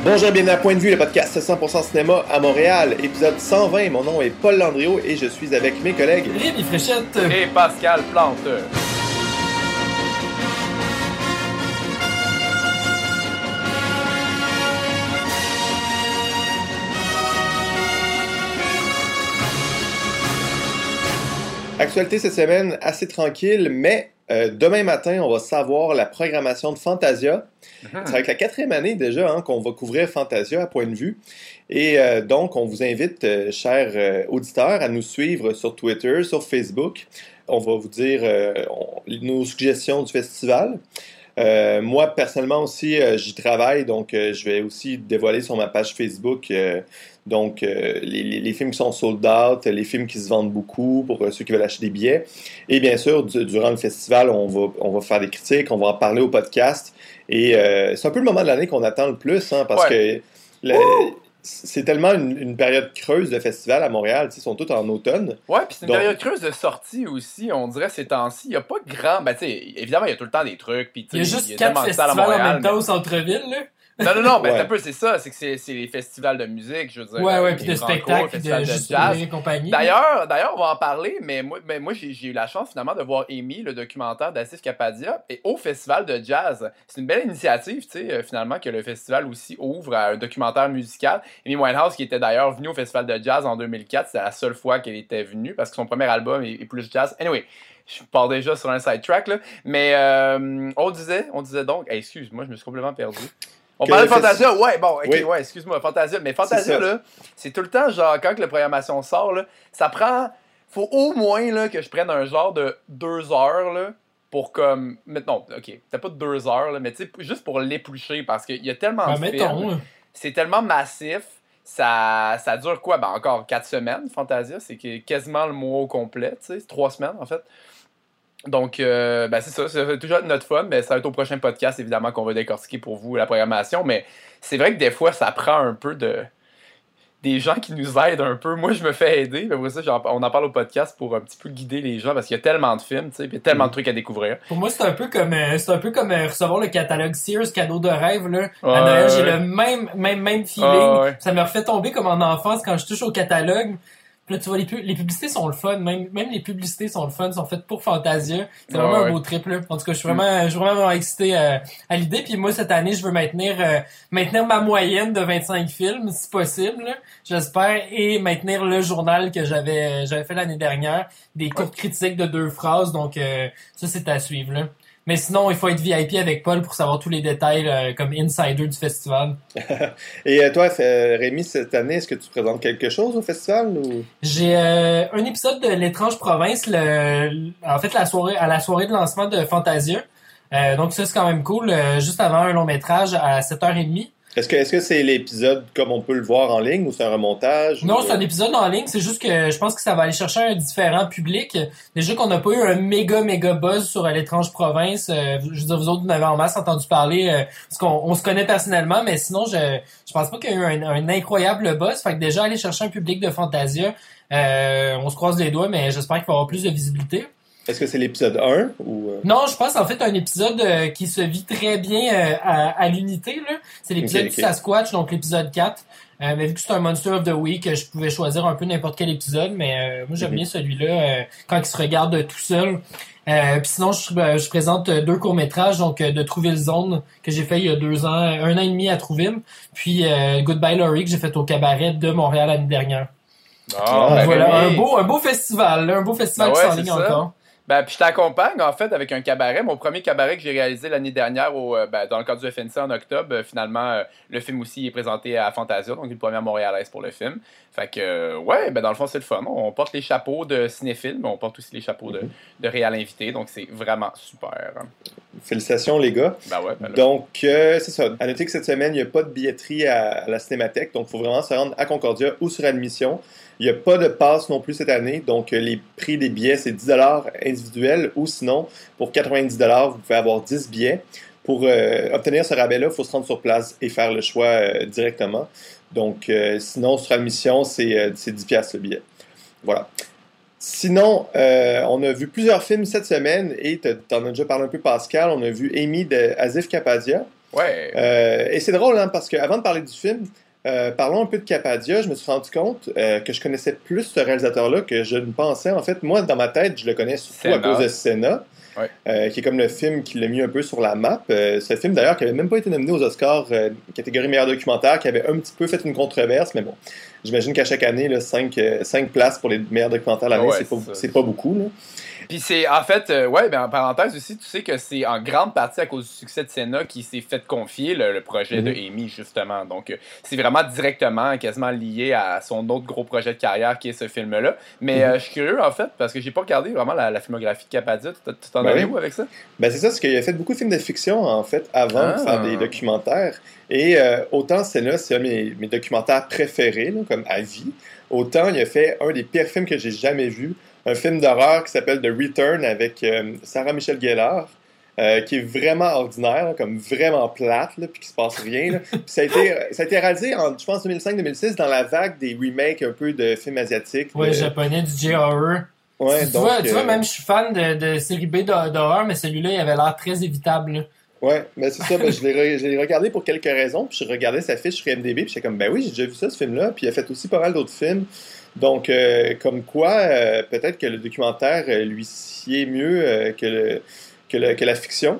Bonjour, bienvenue à Point de vue, le podcast 100% cinéma à Montréal, épisode 120. Mon nom est Paul Landriot et je suis avec mes collègues Rémi Fréchette et Pascal Plante. Actualité cette semaine assez tranquille, mais demain matin, on va savoir la programmation de Fantasia. C'est avec la 4e année déjà qu'on va couvrir Fantasia à Point de vue. Et donc, on vous invite, chers auditeurs, à nous suivre sur Twitter, sur Facebook. On va vous dire nos suggestions du festival. Moi, personnellement aussi, j'y travaille, donc je vais aussi dévoiler sur ma page Facebook les films qui sont sold out, les films qui se vendent beaucoup pour ceux qui veulent acheter des billets. Et bien sûr, durant le festival, on va faire des critiques, on va en parler au podcast. Et c'est un peu le moment de l'année qu'on attend le plus, parce que c'est tellement une période creuse de festival à Montréal. Ils sont tous en automne. Ouais, puis c'est une période creuse de sortie aussi, on dirait, ces temps-ci. Il n'y a pas de grand... Ben, tu sais, évidemment, il y a tout le temps des trucs. Puis, il y a juste 4 festivals en même temps au centre-ville, là. Non, ben, c'est un peu, c'est ça. C'est que c'est les festivals de musique, je veux dire. Ouais, puis de spectacles, de jazz et compagnie. D'ailleurs, on va en parler, mais moi j'ai eu la chance, finalement, de voir Amy, le documentaire d'Asif Kapadia, et au festival de jazz. C'est une belle initiative, tu sais, finalement, que le festival aussi ouvre à un documentaire musical. Amy Winehouse, qui était d'ailleurs venue au festival de jazz en 2004, c'est la seule fois qu'elle était venue, parce que son premier album est plus jazz. Anyway, je pars déjà sur un sidetrack, là. Mais on disait donc... Hey, excuse-moi, je me suis complètement perdu. On parlait de Fantasia, excuse-moi, Fantasia. Mais Fantasia, là, c'est tout le temps, genre, quand la programmation sort, là, ça prend... Faut au moins, là, que je prenne un genre de 2 heures, là, pour comme... Non, OK, peut-être pas 2 heures, là, mais tu sais, juste pour l'éplucher, parce qu'il y a tellement de films. C'est tellement massif. Ça dure quoi? Ben, encore 4 semaines, Fantasia. C'est quasiment le mois au complet, tu sais. 3 semaines, en fait. Donc, c'est ça, c'est toujours notre fun, mais ça va être au prochain podcast, évidemment, qu'on va décortiquer pour vous la programmation, mais c'est vrai que des fois, ça prend un peu des gens qui nous aident un peu. Moi, je me fais aider, mais pour ça, on en parle au podcast pour un petit peu guider les gens, parce qu'il y a tellement de films, tu sais, puis il y a tellement de trucs à découvrir. Pour moi, c'est un peu comme recevoir le catalogue Sears, cadeau de rêve, là. À Noël, j'ai le même feeling. Ça me refait tomber comme en enfance quand je touche au catalogue. Puis là, tu vois, les publicités sont le fun. Même les publicités sont le fun. Sont faites pour Fantasia. C'est vraiment un beau trip, là. En tout cas, je suis vraiment excité à l'idée. Puis moi, cette année, je veux maintenir ma moyenne de 25 films, si possible, là, j'espère. Et maintenir le journal que j'avais fait l'année dernière. Des courtes critiques de 2 phrases. Donc, ça, c'est à suivre, là. Mais sinon, il faut être VIP avec Paul pour savoir tous les détails comme insider du festival. Et toi, Rémi, cette année, est-ce que tu présentes quelque chose au festival? Ou... J'ai un épisode de L'étrange province, à la soirée de lancement de Fantasia. Donc ça, c'est quand même cool. Juste avant un long métrage à 7h30. Est-ce que c'est l'épisode comme on peut le voir en ligne ou c'est un remontage? Non, c'est un épisode en ligne. C'est juste que je pense que ça va aller chercher un différent public. Déjà qu'on n'a pas eu un méga buzz sur l'étrange province. Je veux dire, vous autres, vous en avez en masse entendu parler parce qu'on se connaît personnellement, mais sinon, je pense pas qu'il y a eu un incroyable buzz. Fait que déjà, aller chercher un public de Fantasia, on se croise les doigts, mais j'espère qu'il va y avoir plus de visibilité. Est-ce que c'est l'épisode 1 ou... Non, je pense en fait un épisode qui se vit très bien à l'unité, là. C'est l'épisode du Sasquatch, donc l'épisode 4. Mais vu que c'est un Monster of the Week, je pouvais choisir un peu n'importe quel épisode, mais moi j'aime bien celui-là quand il se regarde tout seul. Puis sinon, je présente 2 courts-métrages, donc de Trouville Zone, que j'ai fait il y a 2 ans, 1 an et demi à Trouville, puis Goodbye Laurie, que j'ai fait au cabaret de Montréal l'année dernière. Voilà, un beau festival, là, un beau festival qui s'enligne encore. Ben, puis je t'accompagne, en fait, avec un cabaret. Mon premier cabaret que j'ai réalisé l'année dernière dans le cadre du FNC en octobre. Finalement, le film aussi est présenté à Fantasia, donc une première montréalaise pour le film. Fait que, dans le fond, c'est le fun. On porte les chapeaux de cinéphiles, mais on porte aussi les chapeaux de réal invités, donc c'est vraiment super. Félicitations, les gars. Donc, c'est ça. À noter que cette semaine, il n'y a pas de billetterie à la Cinémathèque, donc il faut vraiment se rendre à Concordia ou sur admission. Il n'y a pas de passe non plus cette année, donc les prix des billets, c'est 10$ individuels ou sinon, pour 90$, vous pouvez avoir 10 billets. Pour obtenir ce rabais-là, il faut se rendre sur place et faire le choix directement. Donc, sinon, sur admission, c'est 10$ le billet. Voilà. Sinon, on a vu plusieurs films cette semaine et t'en as déjà parlé un peu, Pascal. On a vu Amy de Asif Kapadia. Ouais. Et c'est drôle, hein, parce qu'avant de parler du film, parlons un peu de Capadia. Je me suis rendu compte que je connaissais plus ce réalisateur-là que je ne pensais. En fait, moi, dans ma tête, je le connais surtout à cause de Senna, qui est comme le film qui l'a mis un peu sur la map. C'est un film, d'ailleurs, qui n'avait même pas été nominé aux Oscars catégorie meilleur documentaire, qui avait un petit peu fait une controverse, mais bon, j'imagine qu'à chaque année, là, 5 places pour les meilleurs documentaires l'année, c'est pas beaucoup. Là. Puis c'est, en fait, ben en parenthèse aussi, tu sais que c'est en grande partie à cause du succès de Senna qui s'est fait confier le projet de Amy, justement. Donc, c'est vraiment directement, quasiment lié à son autre gros projet de carrière qui est ce film-là. Mais je suis curieux, en fait, parce que j'ai pas regardé vraiment la filmographie de Capadia. Tu t'en allais où avec ça? Ben c'est ça, c'est qu'il a fait beaucoup de films de fiction, en fait, avant de faire des documentaires. Et autant Senna, c'est un de mes documentaires préférés, là, comme à vie. Autant il a fait un des pires films que j'ai jamais vus. Un film d'horreur qui s'appelle The Return avec Sarah Michelle Gellar, qui est vraiment ordinaire, là, comme vraiment plate, là, puis qui se passe rien. Là. Puis ça a été réalisé en, je pense, 2005-2006 dans la vague des remakes un peu de films asiatiques. Ouais, japonais, du J-horror. Ouais, tu vois, même je suis fan de série B d'horreur, mais celui-là, il avait l'air très évitable. Là. Ouais, mais c'est ça, je l'ai regardé pour quelques raisons, puis je regardais sa fiche sur IMDb, puis j'étais comme, ben oui, j'ai déjà vu ça, ce film-là, puis il a fait aussi pas mal d'autres films. Donc, comme quoi, peut-être que le documentaire lui sied mieux que la fiction.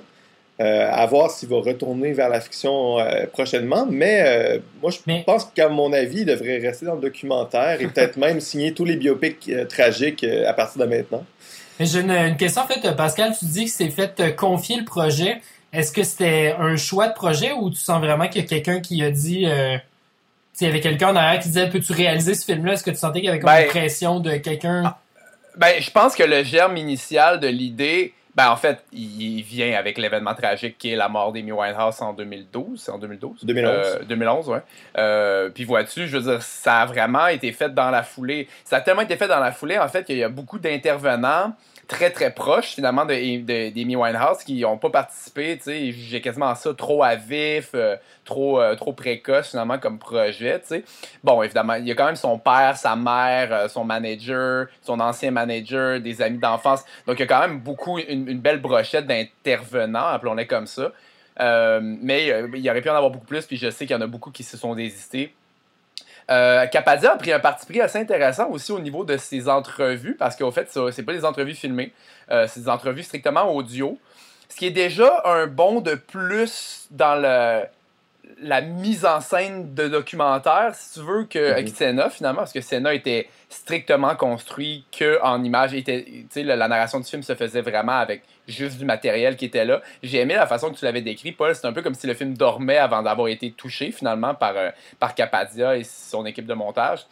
À voir s'il va retourner vers la fiction prochainement. Mais moi, je pense qu'à mon avis, il devrait rester dans le documentaire et peut-être même signer tous les biopics tragiques à partir de maintenant. Mais j'ai une question, en fait, Pascal, tu dis que c'est fait confier le projet. Est-ce que c'était un choix de projet ou tu sens vraiment qu'il y a quelqu'un qui a dit... il y avait quelqu'un en arrière qui disait « Peux-tu réaliser ce film-là? » Est-ce que tu sentais qu'il y avait comme une pression de quelqu'un? Je pense que le germe initial de l'idée, en fait, il vient avec l'événement tragique qui est la mort d'Amy Winehouse en 2012. C'est en 2012? 2011, ouais. Puis vois-tu, je veux dire, ça a vraiment été fait dans la foulée. Ça a tellement été fait dans la foulée, en fait, qu'il y a beaucoup d'intervenants très très proches finalement d'Amy Winehouse qui n'ont pas participé, tu sais, j'ai quasiment ça trop à vif, trop précoce finalement comme projet, tu sais. Bon, évidemment, il y a quand même son père, sa mère, son manager, son ancien manager, des amis d'enfance, donc il y a quand même beaucoup, une belle brochette d'intervenants, appelons-les comme ça, mais il aurait pu en avoir beaucoup plus, puis je sais qu'il y en a beaucoup qui se sont désistés. Capadia a pris un parti pris assez intéressant aussi au niveau de ses entrevues, parce qu'au fait, c'est pas des entrevues filmées, c'est des entrevues strictement audio, ce qui est déjà un bond de plus dans la mise en scène de documentaire, si tu veux, avec Senna, finalement, parce que Senna était strictement construit qu'en images. La narration du film se faisait vraiment avec juste du matériel qui était là. J'ai aimé la façon que tu l'avais décrit, Paul. C'est un peu comme si le film dormait avant d'avoir été touché, finalement, par Capadia et son équipe de montage.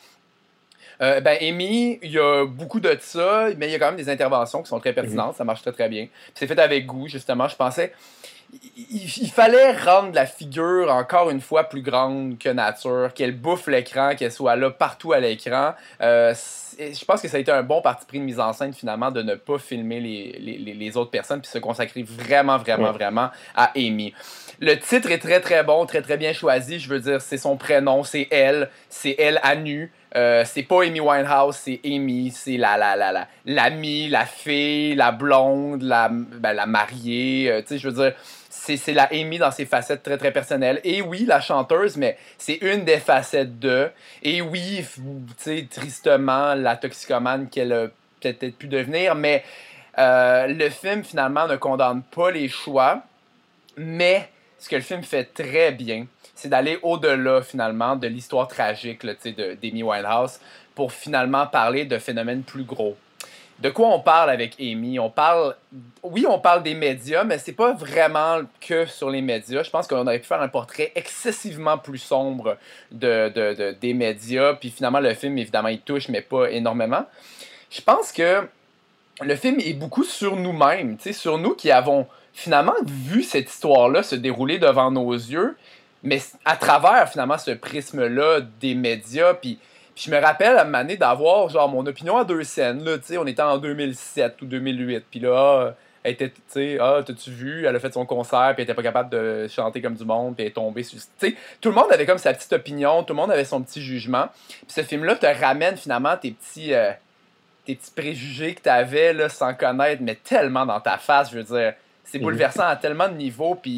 Amy, il y a beaucoup de ça, mais il y a quand même des interventions qui sont très pertinentes. Ça marche très, très bien. Puis c'est fait avec goût, justement. Je pensais... Il fallait rendre la figure encore une fois plus grande que nature, qu'elle bouffe l'écran, qu'elle soit là partout à l'écran. Je pense que ça a été un bon parti pris de mise en scène finalement de ne pas filmer les autres personnes puis se consacrer vraiment à Amy. Le titre est très très bon, très très bien choisi. Je veux dire, c'est son prénom, c'est elle à nu. C'est pas Amy Winehouse, c'est Amy, c'est l'amie, la fille, la blonde, la mariée. Tu sais, je veux dire, c'est la Amy dans ses facettes très très personnelles. Et oui, la chanteuse, mais c'est une des facettes de. Et oui, tu sais, tristement, la toxicomane qu'elle a peut-être pu devenir. Mais le film finalement ne condamne pas les choix, mais ce que le film fait très bien, c'est d'aller au-delà, finalement, de l'histoire tragique d'Amy Winehouse pour finalement parler de phénomènes plus gros. De quoi on parle avec Amy? On parle des médias, mais c'est pas vraiment que sur les médias. Je pense qu'on aurait pu faire un portrait excessivement plus sombre des médias, puis finalement, le film, évidemment, il touche, mais pas énormément. Je pense que le film est beaucoup sur nous-mêmes, sur nous qui avons finalement vu cette histoire-là se dérouler devant nos yeux, mais à travers, finalement, ce prisme-là des médias. Puis je me rappelle, à un moment donné, d'avoir, genre, mon opinion à 2 scènes. Là, on était en 2007 ou 2008. Puis là, elle était, tu sais, t'as-tu vu? Elle a fait son concert, puis elle était pas capable de chanter comme du monde, puis elle est tombée sur... Tu sais, tout le monde avait comme sa petite opinion, tout le monde avait son petit jugement. Puis ce film-là te ramène, finalement, tes petits préjugés que t'avais, là, sans connaître, mais tellement dans ta face, je veux dire... C'est bouleversant à tellement de niveaux, puis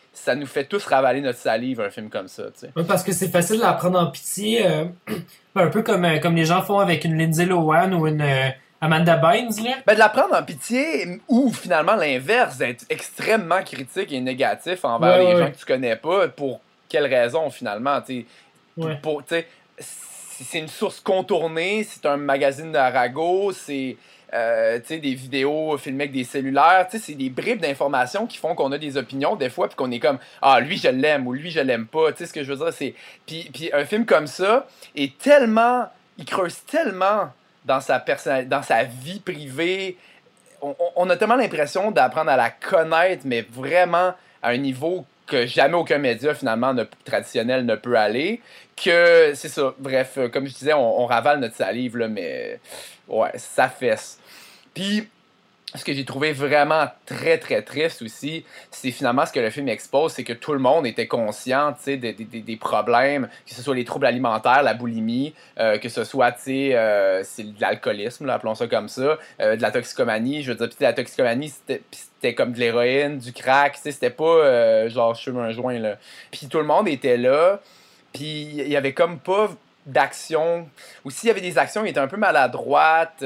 ça nous fait tous ravaler notre salive, un film comme ça, tu sais. Oui, parce que c'est facile de la prendre en pitié, un peu comme les gens font avec une Lindsay Lohan ou une Amanda Bynes, là. Ben, de la prendre en pitié, ou finalement l'inverse, d'être extrêmement critique et négatif envers les gens que tu connais pas, pour quelle raison, finalement, tu sais. C'est une source contournée, c'est un magazine de ragot, c'est des vidéos filmées avec des cellulaires, c'est des bribes d'informations qui font qu'on a des opinions des fois, puis qu'on est comme lui je l'aime ou lui je l'aime pas, tu sais ce que je veux dire, c'est puis un film comme ça est tellement, il creuse tellement dans sa dans sa vie privée, on a tellement l'impression d'apprendre à la connaître, mais vraiment à un niveau que jamais aucun média finalement traditionnel ne peut aller, que c'est ça, bref, comme je disais, on ravale notre salive là, mais ouais, ça fesse. Puis ce que j'ai trouvé vraiment très très triste aussi, c'est finalement ce que le film expose, c'est que tout le monde était conscient, tu sais, des problèmes, que ce soit les troubles alimentaires, la boulimie, que ce soit, tu sais, c'est de l'alcoolisme, là, appelons ça comme ça, de la toxicomanie, je veux dire, puis la toxicomanie, c'était comme de l'héroïne, du crack, tu sais, c'était pas genre je fume un joint, là. Puis tout le monde était là, puis il y avait comme pas d'action. Ou s'il y avait des actions, il était un peu maladroite.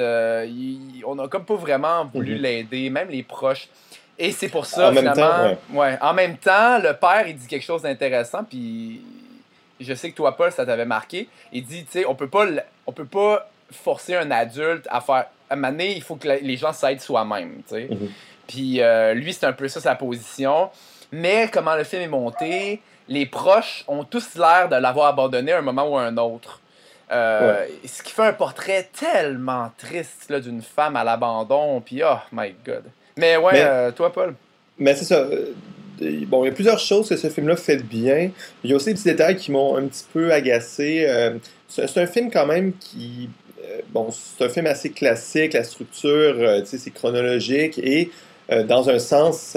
On a comme pas vraiment voulu l'aider, même les proches. Et c'est pour ça, finalement... En même temps, le père, il dit quelque chose d'intéressant, puis je sais que toi, Paul, ça t'avait marqué. Il dit, tu sais, on peut pas forcer un adulte à faire... À un moment donné, il faut que les gens s'aident soi-même, tu sais. Puis lui, c'est un peu ça, sa position. Mais comment le film est monté... Les proches ont tous l'air de l'avoir abandonné à un moment ou à un autre. Ce qui fait un portrait tellement triste là, d'une femme à l'abandon. Puis, oh my God. Mais toi, Paul? Mais c'est ça. Bon, il y a plusieurs choses que ce film-là fait de bien. Il y a aussi des petits détails qui m'ont un petit peu agacé. C'est un film quand même qui... c'est un film assez classique. La structure, c'est chronologique. Et dans un sens,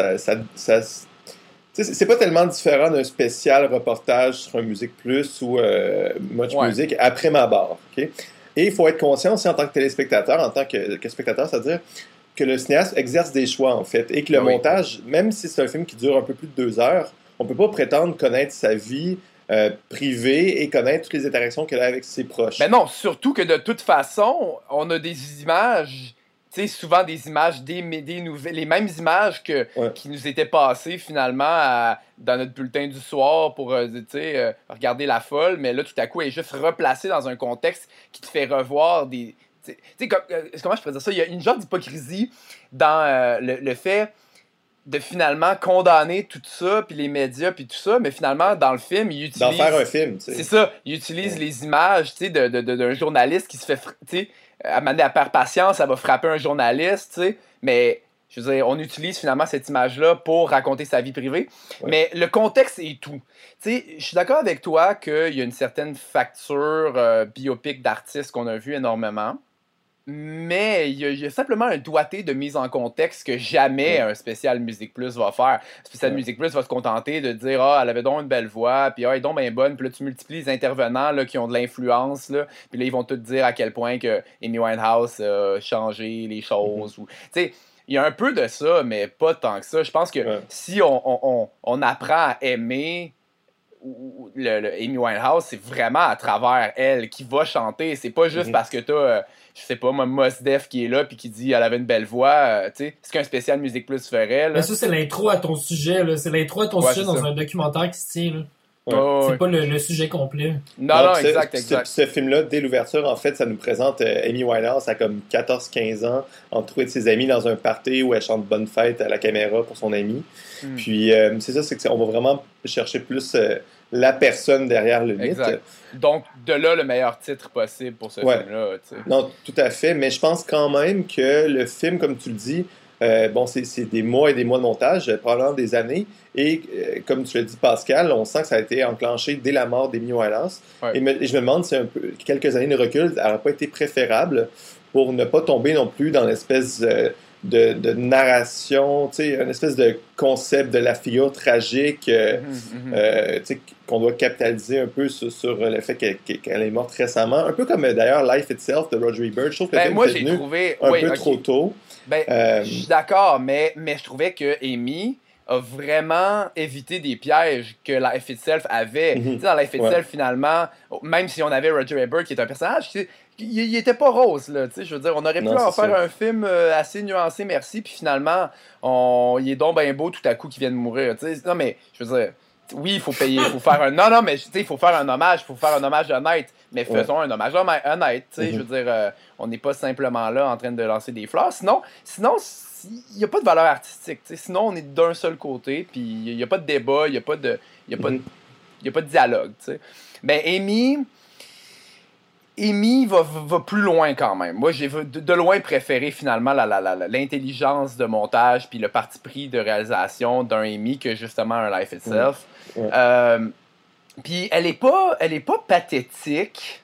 c'est pas tellement différent d'un spécial reportage sur un Musique Plus ou Much Music après ma barre. Okay? Et il faut être conscient aussi en tant que téléspectateur, en tant que spectateur, c'est-à-dire que le cinéaste exerce des choix, en fait, et que le montage, même si c'est un film qui dure un peu plus de 2 heures, on peut pas prétendre connaître sa vie privée et connaître toutes les interactions qu'elle a avec ses proches. Mais non, surtout que de toute façon, on a des images... Tu sais, souvent des images, des nouvelles, les mêmes images qui nous étaient passées finalement dans notre bulletin du soir pour regarder la folle, mais là tout à coup elle est juste replacée dans un contexte qui te fait revoir des... Tu sais, comment je pourrais dire ça? Il y a une genre d'hypocrisie dans le fait de finalement condamner tout ça, puis les médias, puis tout ça, mais finalement, dans le film, il utilise... D'en faire un film, tu sais. C'est ça, il utilise les images, tu sais, d'un journaliste qui se fait... Tu sais, à perdre patience, ça va frapper un journaliste, tu sais, mais... Je veux dire, on utilise finalement cette image-là pour raconter sa vie privée. Ouais. Mais le contexte est tout. Tu sais, je suis d'accord avec toi qu'il y a une certaine facture biopic d'artistes qu'on a vu énormément. Mais il y a simplement un doigté de mise en contexte que jamais un spécial Musique Plus va faire. Un spécial Musique Plus va se contenter de dire « Ah, elle avait donc une belle voix, puis elle est donc bien bonne. » Puis là, tu multiplies les intervenants là, qui ont de l'influence. Là, puis là, ils vont te dire à quel point que Amy Winehouse a changé les choses. Tu sais, il y a un peu de ça, mais pas tant que ça. Je pense que si on apprend à aimer le Amy Winehouse, c'est vraiment à travers elle qui va chanter. C'est pas juste parce que t'as, je sais pas, Mos Def qui est là puis qui dit elle avait une belle voix. Tu sais, ce qu'un spécial Musique Plus ferait. Là. Mais ça, c'est l'intro à ton sujet. Là. C'est l'intro à ton sujet dans un documentaire qui se tient. Là. C'est pas le sujet complet. Non, exact. Ce film-là, dès l'ouverture, en fait, ça nous présente Amy Winehouse à comme 14-15 ans, entourée de ses amis dans un party où elle chante Bonne Fête à la caméra pour son ami. Puis, c'est ça, c'est qu'on va vraiment chercher plus la personne derrière le mythe. Exact. Donc, de là, le meilleur titre possible pour ce film-là. T'sais. Non, tout à fait, mais je pense quand même que le film, comme tu le dis, c'est des mois et des mois de montage, probablement des années, et comme tu l'as dit, Pascal, on sent que ça a été enclenché dès la mort d'Amy Winehouse. Et je me demande si quelques années de recul n'aurait pas été préférable pour ne pas tomber non plus dans l'espèce de narration, tu sais, une espèce de concept de la figure tragique, tu sais, qu'on doit capitaliser un peu sur le fait qu'elle est morte récemment. Un peu comme d'ailleurs Life Itself de Roger Ebert. Je trouve que le film est venu un peu trop tôt. Je suis d'accord, mais je trouvais que Amy, a vraiment évité des pièges que Life Itself avait. Tu sais, dans Life Itself, finalement, même si on avait Roger Ebert qui est un personnage, il était pas rose, là, tu sais, je veux dire, on aurait pu en faire un film assez nuancé, merci, puis finalement, il est donc bien beau tout à coup qu'il vient de mourir, tu sais. Non, mais, je veux dire, oui, il faut payer, il faut faire un... Non, mais, tu sais, il faut faire un hommage honnête, mais faisons un hommage honnête, tu sais, je veux dire, on n'est pas simplement là en train de lancer des fleurs, sinon il n'y a pas de valeur artistique, tu sais, sinon on est d'un seul côté, puis il n'y a pas de débat, il n'y a pas de dialogue, tu sais. Ben, Amy va plus loin quand même. Moi, j'ai de loin préféré finalement l'intelligence de montage puis le parti pris de réalisation d'un Amy que justement un Life Itself. Puis elle est pas pathétique.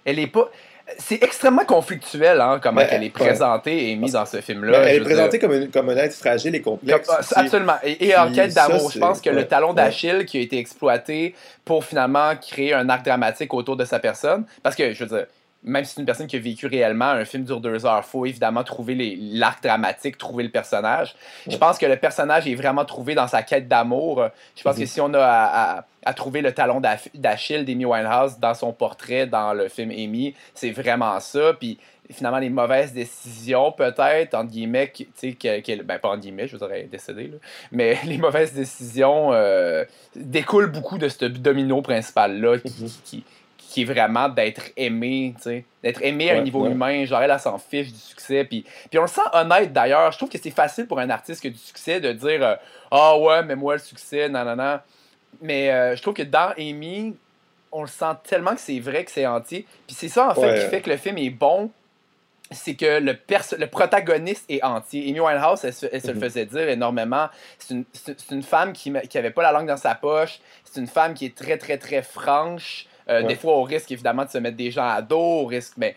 C'est extrêmement conflictuel, hein, comment elle est présentée, Amy, dans ce film-là. Elle est présentée comme un être fragile et complexe. Absolument. Et en quête d'amour, je pense que le talon d'Achille qui a été exploité pour finalement créer un arc dramatique autour de sa personne. Parce que, je veux dire, même si c'est une personne qui a vécu réellement, un film dure 2 heures, il faut évidemment trouver l'arc dramatique, trouver le personnage. Je pense que le personnage est vraiment trouvé dans sa quête d'amour. Je pense que si on a à trouver le talon d'Achille d'Amy Winehouse dans son portrait dans le film Amy, c'est vraiment ça. Puis finalement, les mauvaises décisions, peut-être, entre guillemets, tu sais, ben pas entre guillemets, je vous aurais décédé, là, mais les mauvaises décisions découlent beaucoup de ce domino principal-là qui est vraiment d'être aimé, tu sais, d'être aimé à un niveau humain, genre elle s'en fiche du succès, puis on le sent honnête d'ailleurs. Je trouve que c'est facile pour un artiste qui a du succès de dire ah ouais, mais moi le succès, non. Mais je trouve que dans Amy, on le sent tellement que c'est vrai, que c'est entier, puis c'est ça en fait qui fait que le film est bon. C'est que le protagoniste est entier. Amy Winehouse, elle se le faisait dire énormément. C'est une femme qui avait pas la langue dans sa poche. C'est une femme qui est très, très, très franche. Des fois, au risque, évidemment, de se mettre des gens à dos, au risque, mais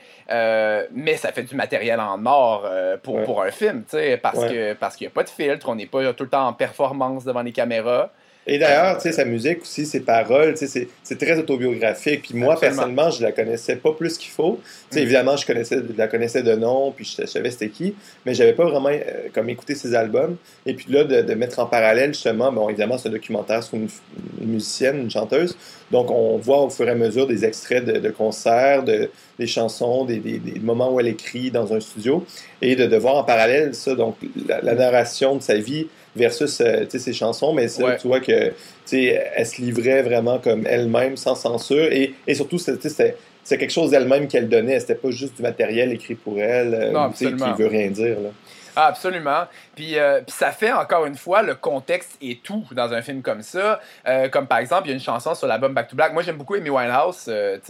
ça fait du matériel en or pour un film, tu sais, parce qu'il n'y a pas de filtre, on n'est pas tout le temps en performance devant les caméras. Et d'ailleurs, tu sais, sa musique aussi, ses paroles, tu sais, c'est très autobiographique. Puis moi, personnellement, je la connaissais pas plus qu'il faut. Tu sais, évidemment, je la connaissais de nom, puis je savais c'était qui, mais j'avais pas vraiment comme écouté ses albums. Et puis là, de mettre en parallèle, justement, bon, évidemment, c'est un documentaire sur une musicienne, une chanteuse. Donc, on voit au fur et à mesure des extraits de concerts, des chansons, des moments où elle écrit dans un studio. Et de voir en parallèle ça, donc la narration de sa vie versus ses chansons, mais ça, tu vois que elle se livrait vraiment comme elle-même, sans censure, et surtout, c'était quelque chose d'elle-même qu'elle donnait, c'était pas juste du matériel écrit pour elle, qui veut rien dire, là. Ah, absolument. Puis ça fait, encore une fois, le contexte et tout dans un film comme ça. Comme par exemple, il y a une chanson sur l'album Back to Black. Moi, j'aime beaucoup Amy Winehouse.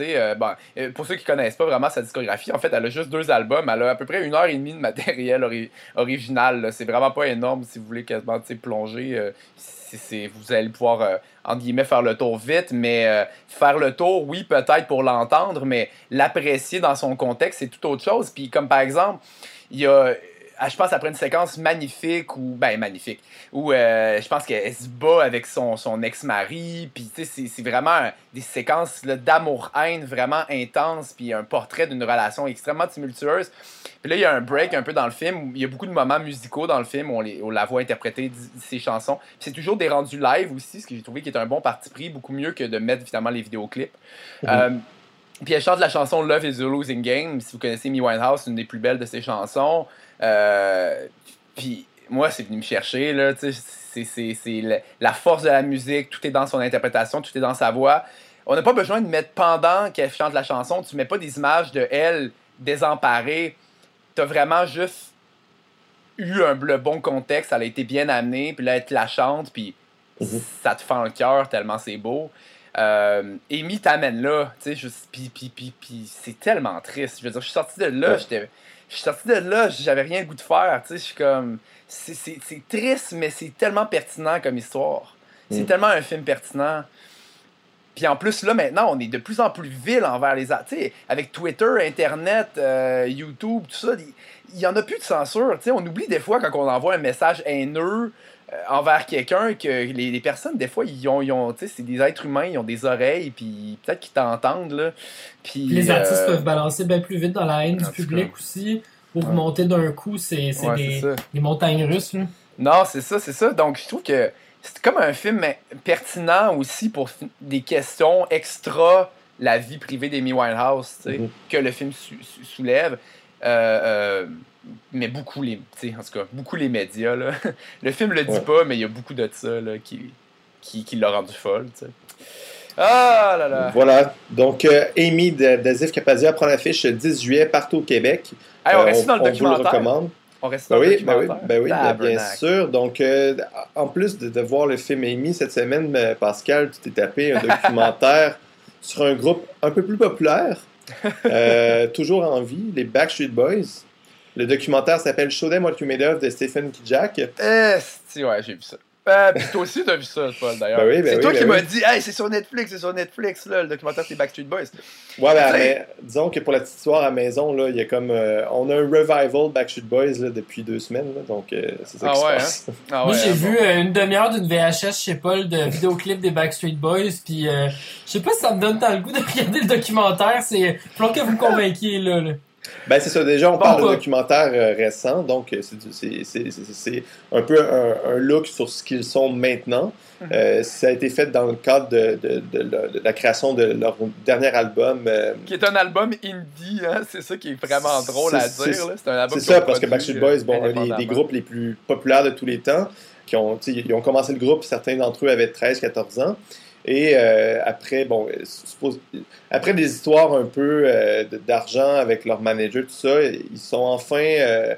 Pour ceux qui connaissent pas vraiment sa discographie, en fait, elle a juste 2 albums. Elle a à peu près 1h30 de matériel original. Là. C'est vraiment pas énorme si vous voulez quasiment plonger. Vous allez pouvoir, entre guillemets, faire le tour vite, mais faire le tour, oui, peut-être pour l'entendre, mais l'apprécier dans son contexte, c'est tout autre chose. Puis comme par exemple, il y a... Je pense après une séquence magnifique, où je pense qu'elle se bat avec son ex-mari, puis tu sais, c'est vraiment des séquences là, d'amour-haine vraiment intenses, puis un portrait d'une relation extrêmement tumultueuse. Puis là, il y a un break un peu dans le film, où il y a beaucoup de moments musicaux dans le film, où on la voit interpréter ses chansons. Puis c'est toujours des rendus live aussi, ce que j'ai trouvé qui est un bon parti pris, beaucoup mieux que de mettre finalement les vidéoclips. Puis elle chante la chanson Love is a Losing Game. Si vous connaissez Amy Winehouse, c'est une des plus belles de ses chansons. Puis moi, c'est venu me chercher, là, c'est la force de la musique, tout est dans son interprétation, tout est dans sa voix. On n'a pas besoin de mettre pendant qu'elle chante la chanson, tu mets pas des images de elle désemparée, t'as vraiment juste eu le bon contexte, elle a été bien amenée, puis là, elle te la chante, puis ça te fend le cœur tellement c'est beau. Amy t'amène là, tu sais, puis c'est tellement triste. Je veux dire, je suis sorti de là, j'avais rien le goût de faire, tu sais, je suis comme... C'est triste, mais c'est tellement pertinent comme histoire. C'est tellement un film pertinent. Puis en plus, là, maintenant, on est de plus en plus vil envers les... Tu sais, avec Twitter, Internet, YouTube, tout ça, il y en a plus de censure, tu sais. On oublie des fois, quand on envoie un message haineux envers quelqu'un, que les personnes, des fois, ils ont tu sais, c'est des êtres humains, ils ont des oreilles, puis peut-être qu'ils t'entendent, là. Puis les artistes peuvent balancer bien plus vite dans la haine du public aussi, pour monter d'un coup, c'est des montagnes russes, là. Non, c'est ça. Donc, je trouve que c'est comme un film pertinent aussi pour des questions extra la vie privée d'Amy Winehouse, tu sais, que le film soulève. Mais beaucoup en tout cas, beaucoup les médias, là. Le film le dit pas, mais il y a beaucoup de ça, là, qui l'a rendu folle, tu sais. Ah là là! Voilà. Donc, Amy d'Asif Kapadia prend l'affiche le 10 juillet partout au Québec. Hey, on reste dans le documentaire. On vous le recommande. On reste dans le documentaire. Oui, bien sûr. Donc, en plus de voir le film Amy cette semaine, Pascal, tu t'es tapé un documentaire sur un groupe un peu plus populaire, toujours en vie, les Backstreet Boys. Le documentaire s'appelle Show Them What You Made Of de Stephen Kijak. Ouais, j'ai vu ça. Puis toi aussi, t'as vu ça, Paul, d'ailleurs. C'est toi qui m'as dit, hey, c'est sur Netflix, là, le documentaire des Backstreet Boys. Ouais, mais disons que pour la petite histoire à la maison, là, il y a comme. On a un revival Backstreet Boys là, depuis 2 semaines, là, donc c'est ça qui se passe. Moi, j'ai vu une demi-heure d'une VHS chez Paul de vidéoclip des Backstreet Boys, puis je sais pas si ça me donne tant le goût de regarder le documentaire, c'est. Faut que vous me convainquiez, là. Ben c'est ça, déjà on parle de documentaire récent, donc c'est un peu un look sur ce qu'ils sont maintenant. Ça a été fait dans le cadre de la création de leur dernier album. Qui est un album indie, hein? C'est ça qui est vraiment drôle à dire. Là. C'est un album c'est ça, parce que Backstreet Boys, un des groupes les plus populaires de tous les temps, ils ont commencé le groupe, certains d'entre eux avaient 13-14 ans. Et après des histoires un peu d'argent avec leur manager, tout ça, ils sont enfin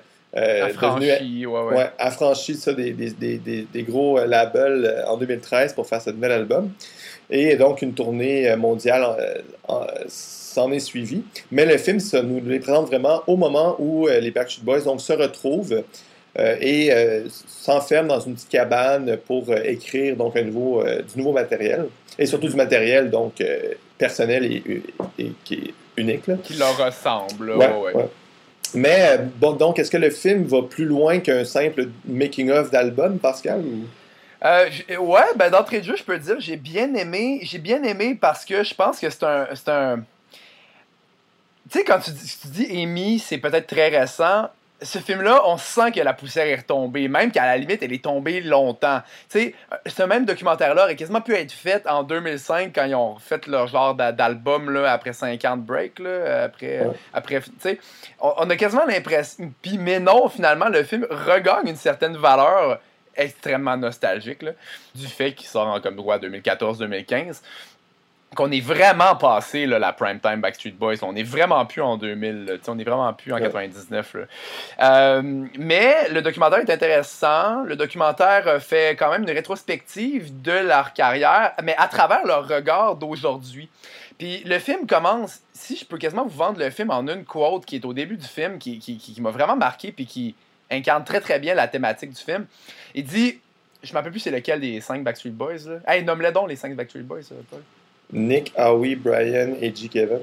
affranchis ça, des gros labels en 2013 pour faire ce nouvel album. Et donc, une tournée mondiale s'en est suivie. Mais le film, ça nous les présente vraiment au moment où les Backstreet Boys donc, se retrouvent et s'enferment dans une petite cabane pour écrire donc, du nouveau matériel. Et surtout du matériel donc personnel et qui est unique. Là. Qui leur ressemble. Ouais. Mais donc, est-ce que le film va plus loin qu'un simple making-of d'album, Pascal? D'entrée de jeu, je peux dire, j'ai bien aimé parce que je pense que c'est un... Tu sais, quand tu dis Amy, c'est peut-être très récent. Ce film-là, on sent que la poussière est retombée, même qu'à la limite, elle est tombée longtemps. Tu sais, ce même documentaire-là aurait quasiment pu être fait en 2005 quand ils ont fait leur genre d'album là, après 5 ans de break. Là, après tu sais, on a quasiment l'impression... Mais non, finalement, le film regagne une certaine valeur extrêmement nostalgique là, du fait qu'il sort en comme droit 2014-2015. Qu'on est vraiment passé là, la primetime Backstreet Boys. On est vraiment plus en 2000. On est vraiment plus en 99. Là. Mais le documentaire est intéressant. Le documentaire fait quand même une rétrospective de leur carrière, mais à travers leur regard d'aujourd'hui. Puis le film commence, si je peux quasiment vous vendre le film en une quote qui est au début du film, qui m'a vraiment marqué puis qui incarne très très bien la thématique du film. Il dit, je ne me rappelle plus c'est lequel des 5 Backstreet Boys. Là. Hey, nomme-les donc les 5 Backstreet Boys. Paul. Nick, Howie, Brian et G. Kevin.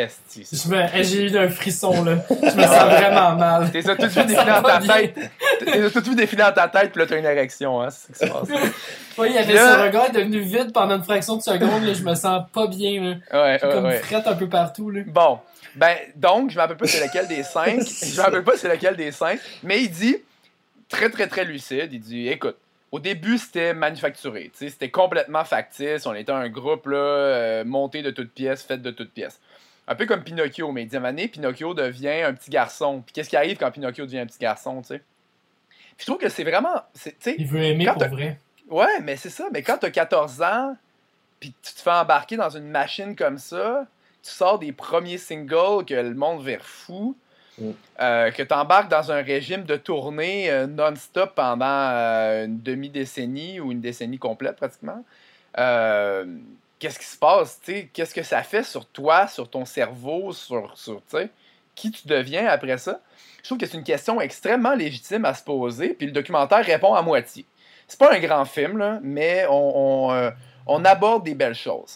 J'ai eu un frisson, là. Je me sens vraiment mal. T'es ça tout de suite défilé dans ta tête. T'es tout de suite défilé dans ta tête, puis là, t'as une érection, hein. C'est ce qui se passe. Oui, il y avait ce regard devenu vide pendant une fraction de seconde, là. Je me sens pas bien, là. Ouais, comme frette un peu partout, là. Bon. Donc, je me rappelle pas c'est lequel des 5. Mais il dit, très, très, très lucide, il dit, écoute, au début, c'était manufacturé. C'était complètement factice. On était un groupe là, monté de toutes pièces, fait de toutes pièces. Un peu comme Pinocchio. Mais 10e année, Pinocchio devient un petit garçon. Puis qu'est-ce qui arrive quand Pinocchio devient un petit garçon, tu sais? Puis je trouve que c'est vraiment... Il veut aimer pour vrai. Ouais, mais c'est ça. Mais quand t'as 14 ans, puis tu te fais embarquer dans une machine comme ça, tu sors des premiers singles que le monde vire fou... que tu embarques dans un régime de tournée non-stop pendant une demi-décennie ou une décennie complète pratiquement. Qu'est-ce qui se passe? T'sais? Qu'est-ce que ça fait sur toi, sur ton cerveau, sur qui tu deviens après ça? Je trouve que c'est une question extrêmement légitime à se poser, puis le documentaire répond à moitié. C'est pas un grand film, là, mais on aborde des belles choses.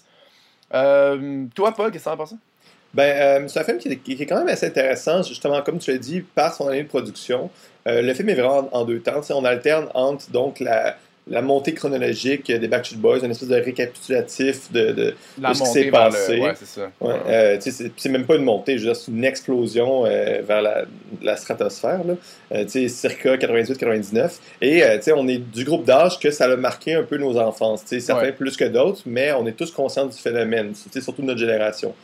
Toi, Paul, qu'est-ce que t'en penses? C'est un film qui est quand même assez intéressant, justement, comme tu l'as dit, par son année de production. Le film est vraiment en 2 temps. On alterne entre donc la montée chronologique des Backstreet Boys, une espèce de récapitulatif de la ce qui s'est passé. Ouais, c'est ça. Ouais, c'est même pas une montée, je veux dire, c'est une explosion vers la stratosphère, circa 98-99. Et on est du groupe d'âge que ça a marqué un peu nos enfances. Certains plus que d'autres, mais on est tous conscients du phénomène, surtout notre génération.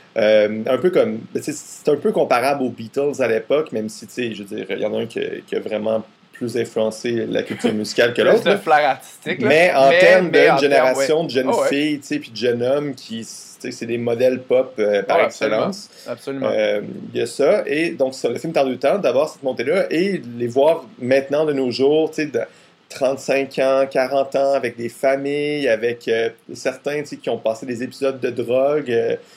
Un peu comme, c'est un peu comparable aux Beatles à l'époque, même si, je veux dire, il y en a un qui a vraiment plus influencé la culture musicale que l'autre. Plus de flair artistique. Mais en termes d'une génération de jeunes filles, puis de jeunes hommes qui, c'est des modèles pop par excellence. Absolument. Il y a ça. Et donc, le film tarde du temps d'avoir cette montée-là et les voir maintenant de nos jours, de 35 ans, 40 ans, avec des familles, avec certains qui ont passé des épisodes de drogue.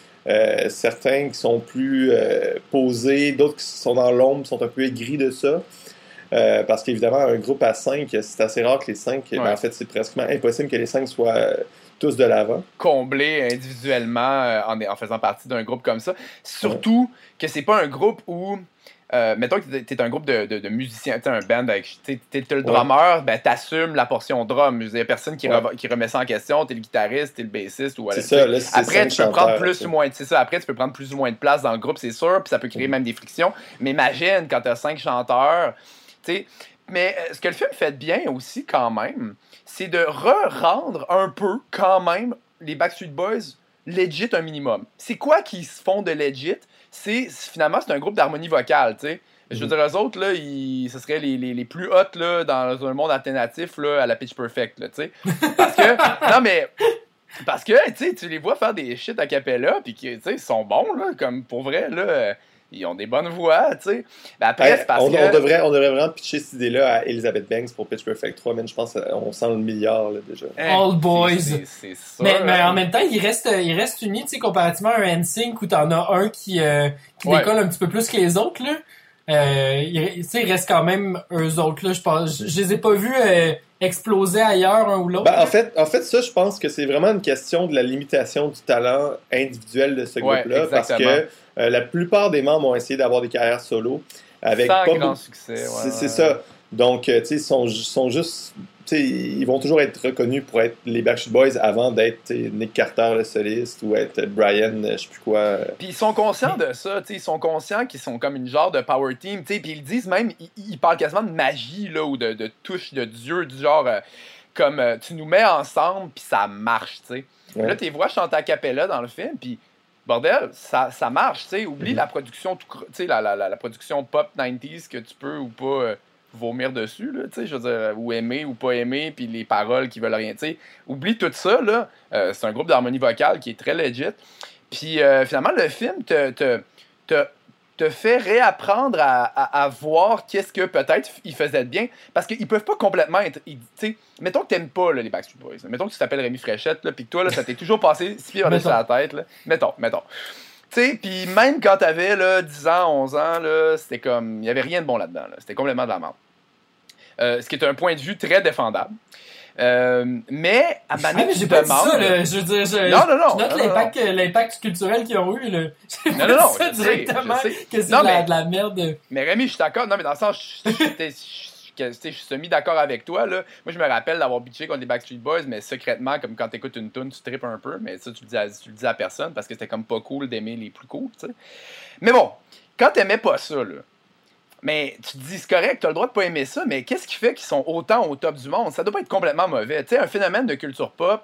Certains qui sont plus posés, d'autres qui sont dans l'ombre, sont un peu aigris de ça. Parce qu'évidemment, un groupe à 5, c'est assez rare que les 5, en fait, c'est presque impossible que les 5 soient tous de l'avant. Comblés individuellement en faisant partie d'un groupe comme ça. Surtout que c'est pas un groupe où... mettons que t'es un groupe de musiciens, t'es un band avec... T'es le drummer, ben t'assumes la portion drum. Il y a personne qui remet ça en question. T'es le guitariste, t'es le bassiste. Ou c'est ça, là, après, tu peux prendre plus ou moins... C'est ça, après, tu peux prendre plus ou moins de place dans le groupe, c'est sûr, puis ça peut créer même des frictions. Mais imagine, quand t'as 5 chanteurs... T'sais, mais ce que le film fait bien aussi, quand même, c'est de rendre un peu, quand même, les Backstreet Boys legit un minimum. C'est quoi qu'ils se font de legit? Finalement, c'est un groupe d'harmonie vocale, tu sais. Je veux dire, eux autres, là, ce seraient les plus hot là, dans un monde alternatif là, à la Pitch Perfect, tu sais. Parce que, non, mais... Parce que, tu les vois faire des shit a cappella, puis ils sont bons, là, comme pour vrai, là... Ils ont des bonnes voix, tu sais. Ben après, c'est parce on devrait vraiment pitcher cette idée-là à Elizabeth Banks pour Pitch Perfect 3, mais je pense qu'on sent le milliard, là, déjà. All Boys. C'est ça. Mais en même temps, il reste unis, tu sais, comparativement à un NSYNC où t'en as un qui décolle un petit peu plus que les autres, là. Il reste quand même eux autres, là, je pense. Je les ai pas vus exploser ailleurs, un ou l'autre. Ben, en fait, ça, je pense que c'est vraiment une question de la limitation du talent individuel de ce groupe-là, parce que la plupart des membres ont essayé d'avoir des carrières solo. Avec sans grand succès. C'est ça. Donc, tu sais, sont juste... ils vont toujours être reconnus pour être les Backstreet Boys avant d'être Nick Carter, le soliste, ou être Brian, je sais plus quoi. Puis ils sont conscients de ça, ils sont conscients qu'ils sont comme une genre de power team, puis ils disent même, ils parlent quasiment de magie, là, ou de touche de Dieu, du genre, comme tu nous mets ensemble, puis ça marche, tu sais. Ouais. Là, tes voix chantent a cappella dans le film, puis bordel, ça marche, tu sais. Oublie la production, tu sais, la production pop 90s que tu peux ou pas... vomir dessus, là, tu sais, je veux dire, ou aimer ou pas aimer, puis les paroles qui veulent rien, tu sais. Oublie tout ça, là. C'est un groupe d'harmonie vocale qui est très legit. Puis finalement, le film te fait réapprendre à voir qu'est-ce que peut-être ils faisaient de bien, parce qu'ils peuvent pas complètement être... Tu sais, mettons que t'aimes pas là, les Backstreet Boys. Là. Mettons que tu t'appelles Rémi Fréchette, là, puis que toi, là, ça t'est toujours passé 6 pieds au-dessus de la tête, là. Mettons. Tu sais, puis même quand t'avais là, 10 ans, 11 ans, là, c'était comme... Il y avait rien de bon là-dedans. Là. C'était complètement de la merde. Ce qui est un point de vue très défendable. Mais à Mané, j'ai pas dit ça, là. Je veux dire, je note l'impact culturel qu'ils ont eu, là. J'ai pas dit ça directement, que c'est de la merde. Mais Rémi, je suis d'accord. Non, mais dans le sens, je suis semi-d'accord avec toi, là. Moi, je me rappelle d'avoir bitché contre les Backstreet Boys, mais secrètement, comme quand t'écoutes une tune, tu trippes un peu, mais ça, tu le dis à personne, parce que c'était comme pas cool d'aimer les plus cool, tu sais. Mais bon, quand t'aimais pas ça, là, mais tu te dis, c'est correct, t'as le droit de pas aimer ça, mais qu'est-ce qui fait qu'ils sont autant au top du monde? Ça doit pas être complètement mauvais. Tu sais, un phénomène de culture pop,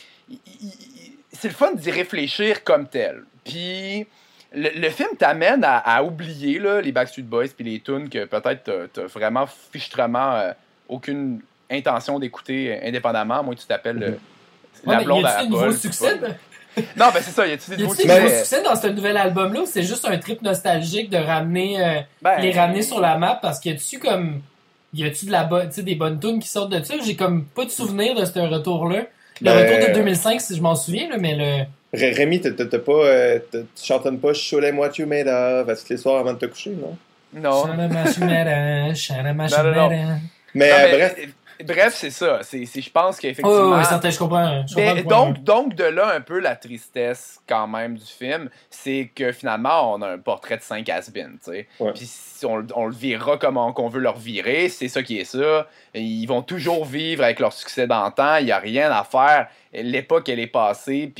c'est le fun d'y réfléchir comme tel. Puis, le film t'amène à oublier là, les Backstreet Boys puis les tunes que peut-être t'as vraiment fichtrement aucune intention d'écouter indépendamment, moi tu t'appelles la blonde à la nouveau succès? Non, ben c'est ça, y a-tu des nouveaux succès dans ce nouvel album-là ou c'est juste un trip nostalgique de ramener les ramener sur la map parce qu'il y a-tu des bonnes tunes qui sortent de ça? J'ai comme pas de souvenir de ce retour-là. Le retour de 2005, si je m'en souviens, là, mais le... Rémi, tu chantonnes pas Show them what you made of à tous les soirs avant de te coucher, non? Non. Mais bref. Bref, c'est ça. Je pense qu'effectivement... Oui, certain, je comprends. Donc, de là, un peu la tristesse, quand même, du film, c'est que, finalement, on a un portrait de 5 has-been, tu sais. Ouais. Puis on le virera comme qu'on veut leur virer, c'est ça qui est ça. Ils vont toujours vivre avec leur succès d'antan, il n'y a rien à faire. L'époque, elle est passée,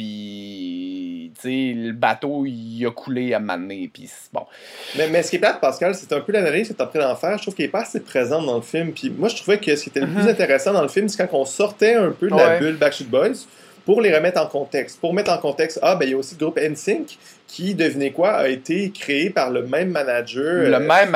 puis, tu sais, le bateau, il a coulé à un moment donné, puis bon. Mais ce qui est plate, Pascal, c'est un peu l'analyse que tu es en train d'en faire. Je trouve qu'il n'est pas assez présente dans le film. Puis moi, je trouvais que ce qui était le plus intéressant dans le film, c'est quand on sortait un peu de la bulle Backstreet Boys pour les remettre en contexte. Pour mettre en contexte, il y a aussi le groupe NSYNC qui, devinez quoi, a été créé par le même manager.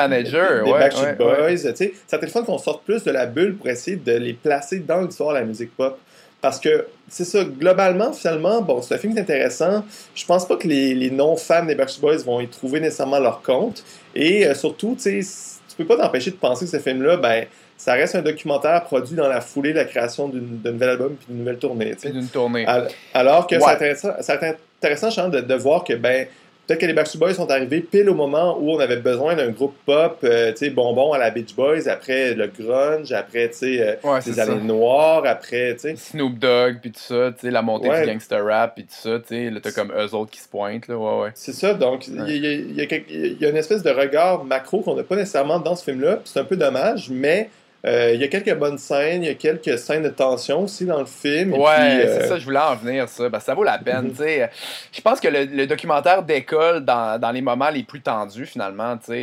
Des Backstreet Boys. Tu sais, ça a été le fun qu'on sorte plus de la bulle pour essayer de les placer dans l'histoire de la musique pop. Parce que, c'est ça, globalement, finalement, bon, c'est un film qui est intéressant. Je pense pas que les non-fans des Backstreet Boys vont y trouver nécessairement leur compte. Et surtout, tu sais, tu peux pas t'empêcher de penser que ce film-là, ça reste un documentaire produit dans la foulée de la création d'un nouvel album puis d'une nouvelle tournée. Puis d'une tournée. Alors que c'est intéressant, Charles, de voir que, peut-être que les Backstreet Boys sont arrivés pile au moment où on avait besoin d'un groupe pop, tu sais, bonbon à la Beach Boys, après le grunge, après, tu sais, les années noires, après, tu sais. Snoop Dogg, puis tout ça, tu sais, la montée du gangster rap, puis tout ça, tu sais, là, t'as comme eux autres qui se pointent, là, C'est ça, donc, il y a une espèce de regard macro qu'on n'a pas nécessairement dans ce film-là, puis c'est un peu dommage, mais... il y a quelques bonnes scènes, il y a quelques scènes de tension aussi dans le film. C'est ça, je voulais en venir, ça. Ça vaut la peine, tu sais. Je pense que le documentaire décolle dans les moments les plus tendus, finalement, tu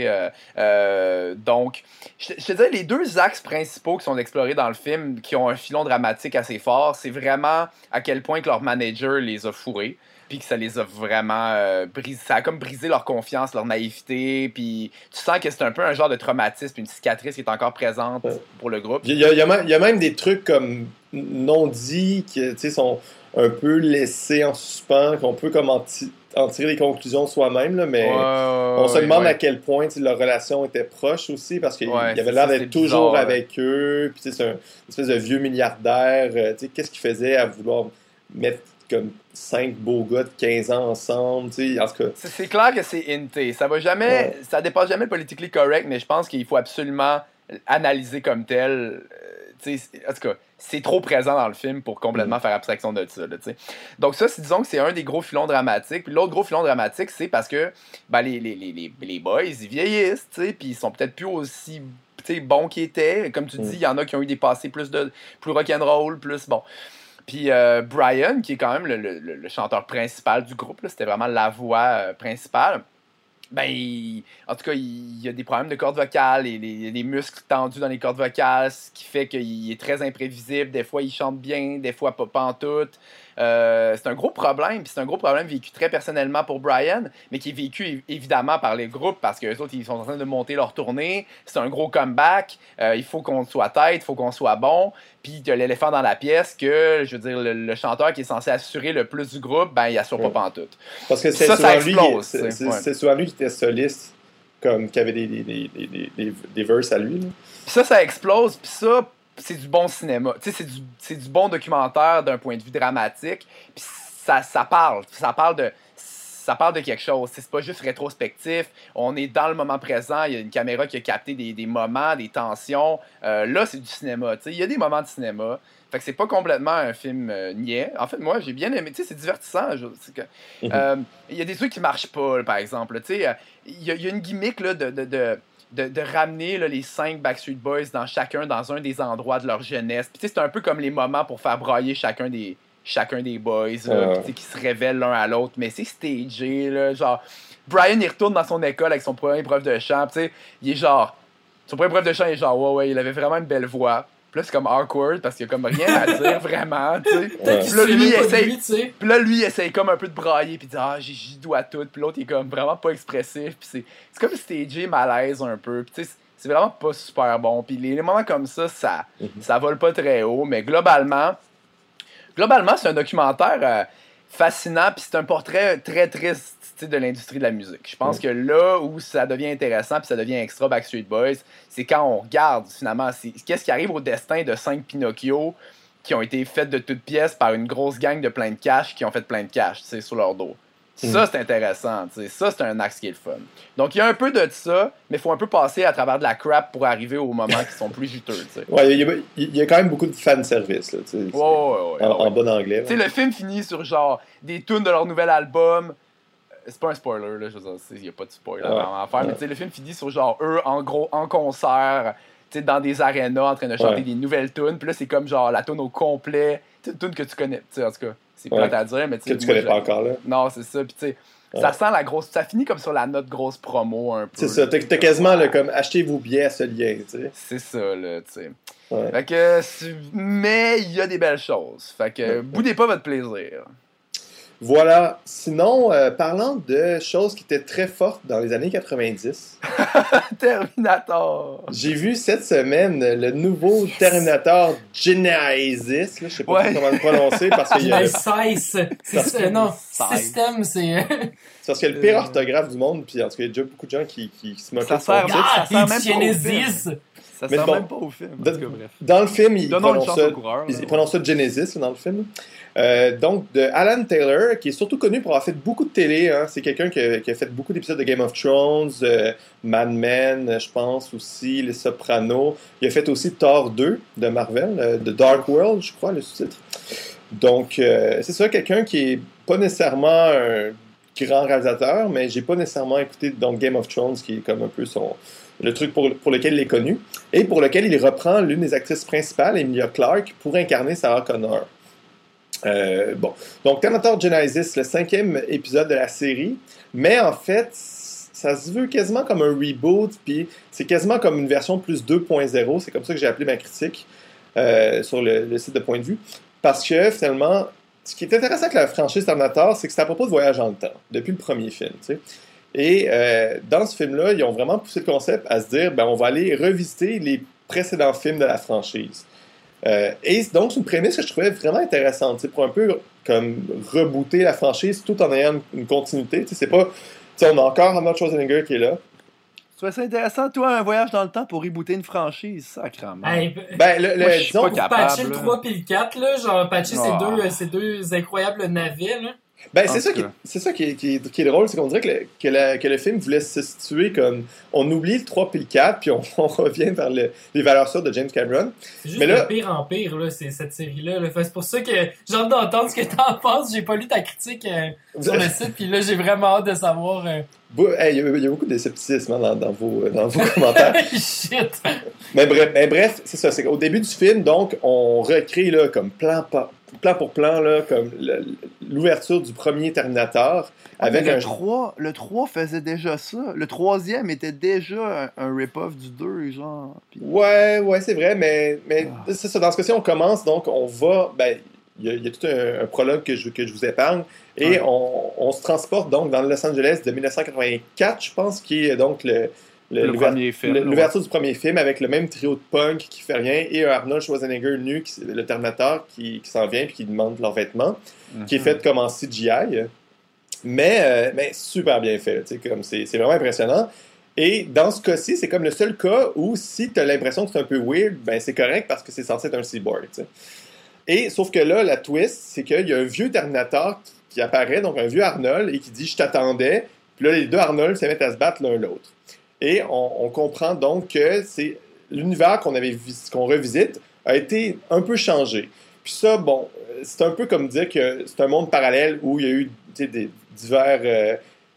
sais. Donc, je te dirais, les deux axes principaux qui sont explorés dans le film, qui ont un filon dramatique assez fort, c'est vraiment à quel point que leur manager les a fourrés. Puis que ça les a vraiment brisé. Ça a comme brisé leur confiance, leur naïveté. Puis tu sens que c'est un peu un genre de traumatisme, une cicatrice qui est encore présente pour le groupe. Il y a même des trucs comme non dits qui sont un peu laissés en suspens, qu'on peut comme en tirer les conclusions soi-même, là, mais on se demande à quel point leur relation était proche aussi, parce qu'il avait l'air d'être toujours avec eux. Puis c'est une espèce de vieux milliardaire. Qu'est-ce qu'il faisait à vouloir mettre comme 5 beaux gars de 15 ans ensemble, tu sais, en tout cas. C'est clair que c'est inté. Ça dépasse jamais le politically correct, mais je pense qu'il faut absolument analyser comme tel. Tu sais, en tout cas, c'est trop présent dans le film pour complètement faire abstraction de ça, là, tu sais. Donc ça, disons que c'est un des gros filons dramatiques. Puis l'autre gros filon dramatique, c'est parce que les boys, ils vieillissent, tu sais, puis ils sont peut-être plus aussi bons qu'ils étaient. Comme tu dis, il y en a qui ont eu des passés plus rock'n'roll, plus bon. Puis Brian, qui est quand même le chanteur principal du groupe, là, c'était vraiment la voix principale, en tout cas, il y a des problèmes de cordes vocales, et les muscles tendus dans les cordes vocales, ce qui fait qu'il est très imprévisible. Des fois, il chante bien, des fois, pas pantoute. C'est un gros problème, puis c'est un gros problème vécu très personnellement pour Brian, mais qui est vécu évidemment par les groupes, parce qu'eux autres, ils sont en train de monter leur tournée. C'est un gros comeback. Il faut qu'on soit tête, il faut qu'on soit bon. Puis tu as l'éléphant dans la pièce que, je veux dire, le chanteur qui est censé assurer le plus du groupe, il assure pas pantoute. Parce que c'est souvent lui qui était soliste, comme qui avait des verses à lui. Là. Puis ça explose, puis ça, c'est du bon cinéma. Tu sais, c'est du bon documentaire d'un point de vue dramatique. Puis ça parle de quelque chose. C'est pas juste rétrospectif. On est dans le moment présent. Il y a une caméra qui a capté des moments, des tensions. Là, c'est du cinéma. Tu sais, il y a des moments de cinéma. Fait que c'est pas complètement un film niais. En fait, moi, j'ai bien aimé. Tu sais, c'est divertissant. Il y a des trucs qui marchent pas, là, par exemple. Tu sais, il y a une gimmick là, de ramener là, les 5 Backstreet Boys dans un des endroits de leur jeunesse. Puis c'est un peu comme les moments pour faire brailler chacun des boys, là, qui se révèlent l'un à l'autre. Mais c'est stagé, là, genre... Brian, il retourne dans son école avec son premier prof de chant, il est genre... Son premier prof de chant, il est genre, ouais, il avait vraiment une belle voix. Puis là, c'est comme awkward, parce qu'il y a comme rien à dire, vraiment, tu sais. Puis là, lui, il essaye comme un peu de brailler, puis il dit, j'y dois tout. Puis l'autre, il est comme vraiment pas expressif. Puis c'est comme stagé malaise un peu. Puis tu sais, c'est vraiment pas super bon. Puis les moments comme ça vole pas très haut. Mais globalement, c'est un documentaire fascinant, puis c'est un portrait très triste de l'industrie de la musique. Je pense que là où ça devient intéressant, puis ça devient extra Backstreet Boys, c'est quand on regarde, finalement, qu'est-ce qui arrive au destin de 5 Pinocchio qui ont été faits de toutes pièces par une grosse gang de plein de cash qui ont fait plein de cash, sur leur dos. Ça, c'est intéressant, tu sais. Ça, c'est un axe qui est le fun. Donc, il y a un peu de ça, mais il faut un peu passer à travers de la crap pour arriver aux moments qui sont plus juteux, tu sais. Ouais, il y a quand même beaucoup de fanservice, là, tu sais. En bon anglais. Tu sais, le film finit sur, genre, des tunes de leur nouvel album. C'est pas un spoiler, là, je veux dire, il y a pas de spoiler à faire, mais tu sais, le film finit sur, genre, eux, en concert, tu sais, dans des arénas, en train de chanter des nouvelles tunes, puis là, c'est comme, genre, la tune au complet, une tune que tu connais, tu sais, en tout cas. C'est plate à dire, mais tu sais. Que tu connais pas encore, là. Non, c'est ça. Puis tu sais, ça sent la grosse. Ça finit comme sur la note grosse promo un peu. C'est ça. T'as quasiment là, comme achetez vos billets à ce lien, tu sais. C'est ça, là, tu sais. Fait que. Mais il y a des belles choses. Fait que boudez pas votre plaisir. Voilà. Sinon, parlant de choses qui étaient très fortes dans les années 90. Terminator! J'ai vu cette semaine le nouveau Terminator Genesis. Là, je sais pas comment le prononcer parce qu'il y a... Non, système, c'est... C'est parce qu'il y a le pire orthographe du monde, puis en tout cas, il y a déjà beaucoup de gens qui se moquent de ça. Ça sert même Genesis! Ça sert même pas au film. En tout cas, bref. Dans le film, ils prononcent ça Genesis dans le film. Donc, de Alan Taylor, qui est surtout connu pour avoir fait beaucoup de télé. Hein. C'est quelqu'un qui a fait beaucoup d'épisodes de Game of Thrones, Mad Men, je pense aussi, Les Sopranos. Il a fait aussi Thor 2 de Marvel, de Dark World, je crois, le sous-titre. Donc, c'est ça, quelqu'un qui est pas nécessairement un grand réalisateur, mais j'ai pas nécessairement écouté donc, Game of Thrones, qui est comme un peu le truc pour lequel il est connu, et pour lequel il reprend l'une des actrices principales, Emilia Clarke, pour incarner Sarah Connor. Donc Terminator Genesis, le 5e épisode de la série, mais en fait, ça se veut quasiment comme un reboot, puis c'est quasiment comme une version plus 2.0, c'est comme ça que j'ai appelé ma critique sur le site de Point de Vue, parce que finalement, ce qui est intéressant avec la franchise Terminator, c'est que c'est à propos de voyage dans le temps, depuis le premier film, tu sais. Et dans ce film-là, ils ont vraiment poussé le concept à se dire, on va aller revisiter les précédents films de la franchise. Et donc, c'est une prémisse que je trouvais vraiment intéressante, pour un peu comme rebooter la franchise tout en ayant une continuité. C'est pas, on a encore Arnold Schwarzenegger qui est là. C'est intéressant, toi, un voyage dans le temps pour rebooter une franchise, sacrément. Hey, disons, pour patcher le 3 puis le 4, là, genre patcher ces deux incroyables navets, là. C'est ça qui est drôle, c'est qu'on dirait que le film voulait se situer comme... On oublie le 3 puis le 4, puis on revient vers les valeurs sûres de James Cameron. C'est juste de pire en pire, là, cette série-là. C'est pour ça que j'ai hâte d'entendre ce que t'en penses. J'ai pas lu ta critique sur le site, puis là, j'ai vraiment hâte de savoir... Il y a beaucoup de scepticisme dans vos commentaires. Shit! Mais bref, c'est ça. C'est qu'au début du film, donc, on recrée là, comme plan pour plan, là, comme l'ouverture du premier Terminator. Avec le 3 faisait déjà ça. Le 3e était déjà un rip-off du 2, genre. Puis... Ouais, c'est vrai, mais c'est ça. Dans ce cas-ci, on commence, donc on va... Il y a tout un prologue que je vous épargne. Et on se transporte donc dans Los Angeles de 1984, je pense, qui est donc l'ouverture du premier film avec le même trio de punk qui fait rien et un Arnold Schwarzenegger nu, le Terminator, qui s'en vient et qui demande leurs vêtements, qui est fait comme en CGI. Mais super bien fait. Comme c'est vraiment impressionnant. Et dans ce cas-ci, c'est comme le seul cas où si tu as l'impression que c'est un peu weird, c'est correct parce que c'est censé être un cyborg. T'sais. Et sauf que là, la twist, c'est qu'il y a un vieux Terminator qui apparaît, donc un vieux Arnold, et qui dit « Je t'attendais ». Puis là, les deux Arnold se mettent à se battre l'un l'autre. Et on comprend donc que c'est l'univers qu'on revisite a été un peu changé. Puis ça, c'est un peu comme dire que c'est un monde parallèle où il y a eu des divers...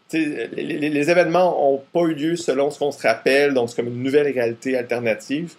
les événements n'ont pas eu lieu selon ce qu'on se rappelle, donc c'est comme une nouvelle réalité alternative.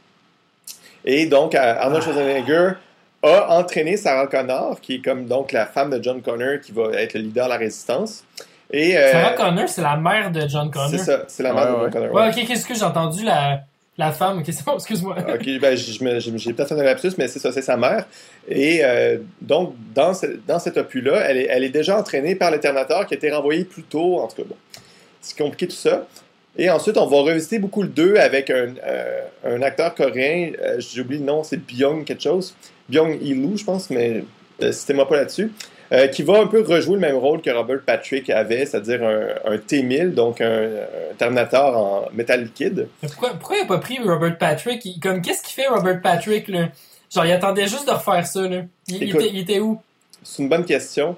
Et donc, Arnold Schwarzenegger a entraîné Sarah Connor, qui est comme donc la femme de John Connor, qui va être le leader de la résistance. Et, Sarah Connor, c'est la mère de John Connor. C'est ça, c'est la mère de John Connor. Ouais, ok, qu'est-ce que j'ai entendu la femme. Ok, c'est bon, excuse-moi. Ok, j'ai peut-être fait un lapsus, mais c'est ça, c'est sa mère. Et donc, dans cet opus-là, elle est déjà entraînée par le Terminator qui a été renvoyé plus tôt. En tout cas, c'est compliqué tout ça. Et ensuite, on va revisiter beaucoup le 2 avec un acteur coréen, j'ai oublié le nom, c'est Byung quelque chose. Byung Il-woo, je pense, mais citez-moi pas là-dessus. Qui va un peu rejouer le même rôle que Robert Patrick avait, c'est-à-dire un T-1000, donc un Terminator en métal liquide. Mais pourquoi il n'a pas pris Robert Patrick? Qu'est-ce qu'il fait, Robert Patrick, là? Genre, il attendait juste de refaire ça, là. Il était où? C'est une bonne question.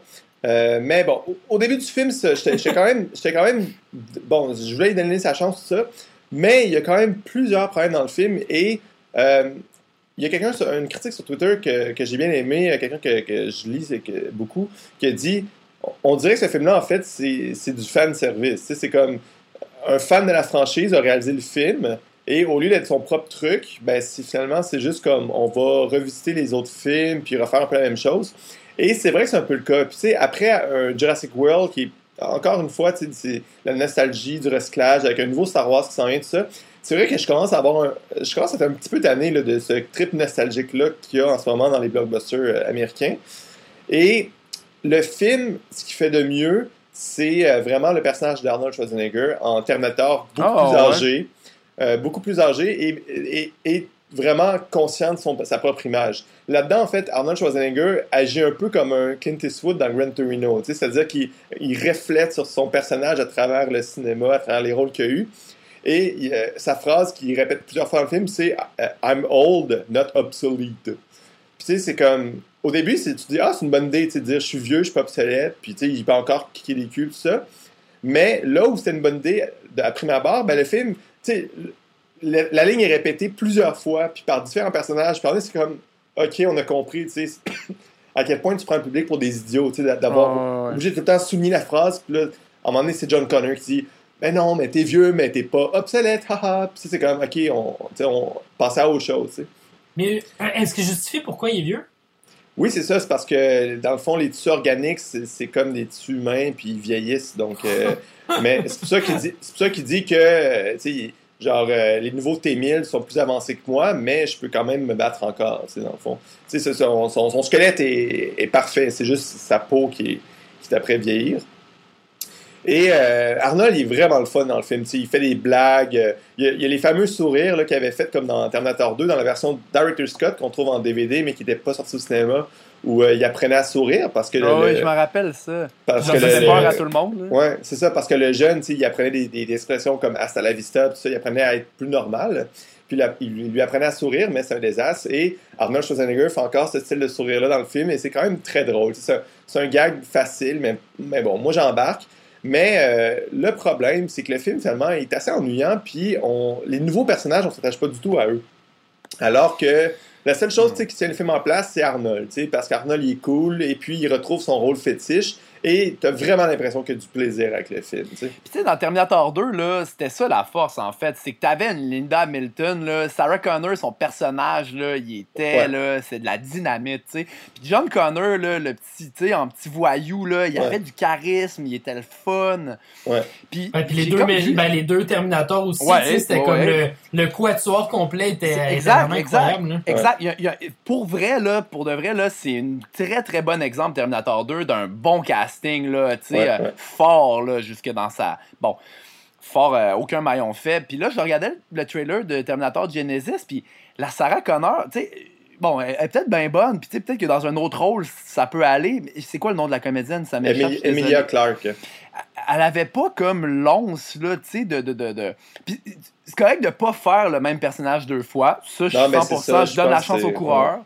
Mais bon, au début du film, j'étais quand même... Bon, je voulais lui donner sa chance, tout ça. Mais il y a quand même plusieurs problèmes dans le film. Et il y a une critique sur Twitter que j'ai bien aimé, quelqu'un que je lis beaucoup, qui a dit... On dirait que ce film-là, en fait, c'est du fan service. Tu sais, c'est comme un fan de la franchise a réalisé le film, et au lieu d'être son propre truc, ben, finalement, c'est juste comme on va revisiter les autres films, puis refaire un peu la même chose. Et c'est vrai que c'est un peu le cas. Puis, tu sais, après un Jurassic World, qui est, encore une fois, tu sais, c'est la nostalgie du recyclage, avec un nouveau Star Wars qui s'en vient, tout ça, c'est vrai que je commence à être un petit peu tanné là, de ce trip nostalgique-là qu'il y a en ce moment dans les blockbusters américains. Et le film, ce qu'il fait de mieux, c'est vraiment le personnage d'Arnold Schwarzenegger en Terminator beaucoup plus âgé et vraiment conscient de sa propre image. Là-dedans, en fait, Arnold Schwarzenegger agit un peu comme un Clint Eastwood dans Gran Torino, c'est-à-dire qu'il reflète sur son personnage à travers le cinéma, à travers les rôles qu'il a eus. Et sa phrase qu'il répète plusieurs fois dans le film, c'est « I'm old, not obsolete ». Puis tu sais, c'est comme... Au début, tu dis, c'est une bonne idée, de dire, je suis vieux, je suis pas obsolète, puis il peut encore kicker des culs, tout ça. Mais là où c'était une bonne idée, à prime abord, ben, le film, la ligne est répétée plusieurs fois, puis par différents personnages. Puis c'est comme, OK, on a compris, à quel point tu prends le public pour des idiots, d'avoir obligé de tout le temps souligner la phrase, puis là, à un moment donné, c'est John Connor qui dit, ben non, mais t'es vieux, mais t'es pas obsolète, haha. Puis c'est comme, OK, on passait à autre chose, t'sais. Mais est-ce que justifie pourquoi il est vieux? Oui, c'est ça. C'est parce que, dans le fond, les tissus organiques, c'est comme des tissus humains, puis ils vieillissent. Donc, mais c'est pour ça qu'il dit que, les nouveaux T-1000 sont plus avancés que moi, mais je peux quand même me battre encore, dans le fond. Son squelette est parfait. C'est juste sa peau qui est après vieillir. Et Arnold, il est vraiment le fun dans le film. Il fait des blagues. Il y a les fameux sourires là, qu'il avait fait comme dans Terminator 2, dans la version Director's Cut qu'on trouve en DVD, mais qui n'était pas sorti au cinéma, où il apprenait à sourire parce que... oui, je me rappelle ça. Parce ça que faisait peur à tout le monde. Oui, c'est ça, parce que le jeune, il apprenait des expressions comme « hasta la vista », tout ça, il apprenait à être plus normal. Puis il lui apprenait à sourire, mais c'est un désastre. Et Arnold Schwarzenegger fait encore ce style de sourire-là dans le film, et c'est quand même très drôle. C'est un gag facile, mais bon, moi j'embarque. Mais le problème, c'est que le film, finalement, est assez ennuyant, puis les nouveaux personnages, on ne s'attache pas du tout à eux. Alors que la seule chose qui tient le film en place, c'est Arnold, parce qu'Arnold, il est cool, et puis il retrouve son rôle fétiche, et t'as vraiment l'impression qu'il y a du plaisir avec le film. Puis tu sais, dans Terminator 2, là, c'était ça la force, en fait. C'est que t'avais une Linda Hamilton, là, Sarah Connor, son personnage, là, il était, là, c'est de la dynamite, tu sais. Puis John Connor, là, le petit, tu sais, en petit voyou, là, il avait du charisme, il était le fun. Puis les deux Terminators aussi, c'était comme le quatuor complet était vraiment incroyable. Exact. Pour de vrai, là, c'est un très, très bon exemple, Terminator 2, d'un bon casting, là, tu sais, fort, là, jusque dans sa... Bon, fort, aucun maillon fait. Puis là, je regardais le trailer de Terminator Genesis, puis la Sarah Connor, tu sais, bon, elle est peut-être bien bonne, puis tu sais, peut-être que dans un autre rôle, ça peut aller. Mais c'est quoi le nom de la comédienne? Ça m'échappe. Emilia Clarke. Elle avait pas comme l'once, là, tu sais, Puis c'est correct de pas faire le même personnage deux fois. Ça, je suis 100%, je donne la chance au coureur.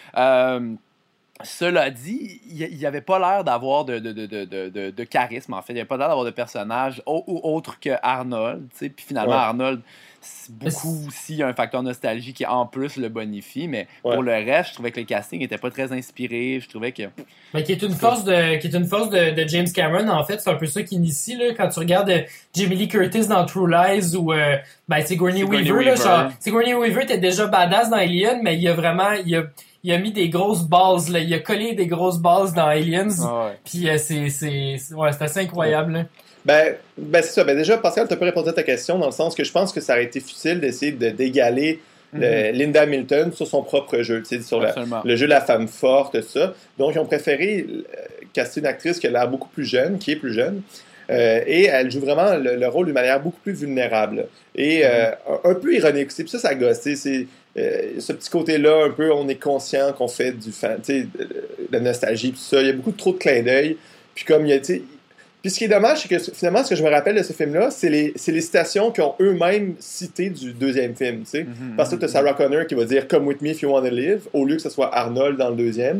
Cela dit, il n'y avait pas l'air d'avoir de charisme, en fait. Il n'y avait pas l'air d'avoir de personnage autre que Arnold. Puis finalement, Arnold, c'est beaucoup aussi un facteur nostalgie qui, en plus, le bonifie. Mais pour le reste, je trouvais que le casting n'était pas très inspiré. Je trouvais que... Mais qui est une force de James Cameron, en fait. C'est un peu ça qui initie, là. Quand tu regardes Jamie Lee Curtis dans True Lies ou Sigourney Weaver, là. Genre, Sigourney Weaver était déjà badass dans Alien, mais il a mis des grosses bases, là. Il a collé des grosses bases dans Aliens. Puis c'est assez incroyable, là. Ben c'est ça. Ben déjà, Pascal, tu as pu répondre à ta question dans le sens que je pense que ça aurait été futile d'essayer d'égaler Linda Hamilton sur son propre jeu, sur le jeu de la femme forte, tout ça. Donc, ils ont préféré caster une actrice qui a l'air beaucoup plus jeune, qui est plus jeune. Et elle joue vraiment le rôle d'une manière beaucoup plus vulnérable. Et un peu ironique aussi. Puis ça gosse. C'est ce petit côté-là, un peu, on est conscient qu'on fait du fan, de la nostalgie, tout ça. Il y a beaucoup trop de clins d'œil. Puis comme il y a, puis ce qui est dommage, c'est que finalement, ce que je me rappelle de ce film-là, c'est les citations qu'ils ont eux-mêmes citées du deuxième film, Parce que tu as Sarah Connor qui va dire « Come with me if you want to live », au lieu que ce soit Arnold dans le deuxième.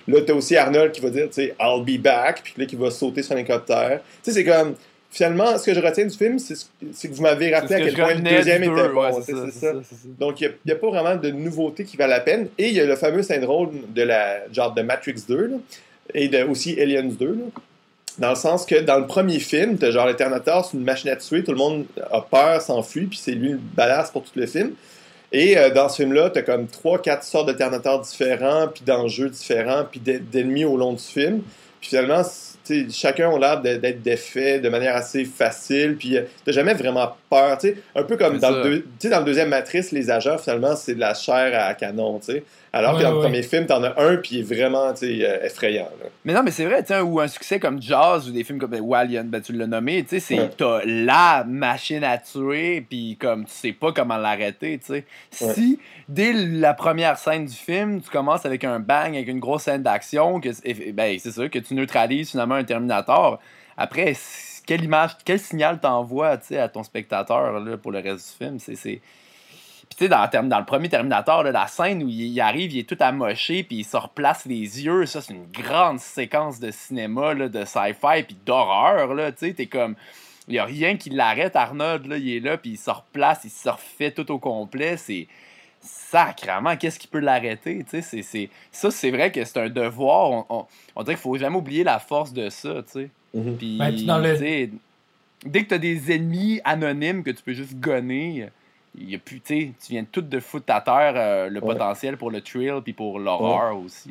Là, t'as aussi Arnold qui va dire, tu sais, I'll be back, puis là, qui va sauter sur l'hélicoptère. Tu sais, c'est comme, finalement, ce que je retiens du film, c'est que vous m'avez rappelé à quel point le deuxième était bon. C'est ça. Donc, il n'y a pas vraiment de nouveauté qui valent la peine. Et il y a le fameux syndrome de Matrix 2, là, et aussi Aliens 2, là. Dans le sens que dans le premier film, t'as genre le Terminator, c'est une machine à tuer, tout le monde a peur, s'enfuit, puis c'est lui le badass pour tout le film. Et dans ce film-là, t'as comme 3-4 sortes de Terminators différents, puis d'enjeux différents, puis d'ennemis au long du film. Puis finalement, chacun a l'air d'être défait de manière assez facile, puis t'as jamais vraiment peur. Un peu comme dans le deuxième Matrice, les agents, finalement, c'est de la chair à canon, t'sais. Alors que dans le premier film, t'en as un, puis il est vraiment effrayant. Là. Mais non, mais c'est vrai, ou un succès comme Jaws, ou des films comme Alien, tu l'as nommé, t'as la machine à tuer, puis comme tu sais pas comment l'arrêter, t'sais. Si, dès la première scène du film, tu commences avec un bang, avec une grosse scène d'action, ben c'est sûr que tu neutralises finalement un Terminator, après, quelle image, quel signal t'envoies à ton spectateur là, pour le reste du film, Puis tu sais, dans le premier Terminator, là, la scène où il arrive, il est tout amoché, puis il se replace les yeux, ça c'est une grande séquence de cinéma, là, de sci-fi, puis d'horreur, là, tu sais, t'es comme... Il n'y a rien qui l'arrête, Arnold, là, il est là, puis il se replace, il se refait tout au complet, c'est... Sacrément, qu'est-ce qui peut l'arrêter, tu sais, ça, c'est vrai que c'est un devoir, on dirait qu'il faut jamais oublier la force de ça, tu sais. Mm-hmm. Puis, tu sais, dès que t'as des ennemis anonymes que tu peux juste gonner... Il y a plus, tu viens tout de foutre à terre le potentiel pour le thrill puis pour l'horreur aussi.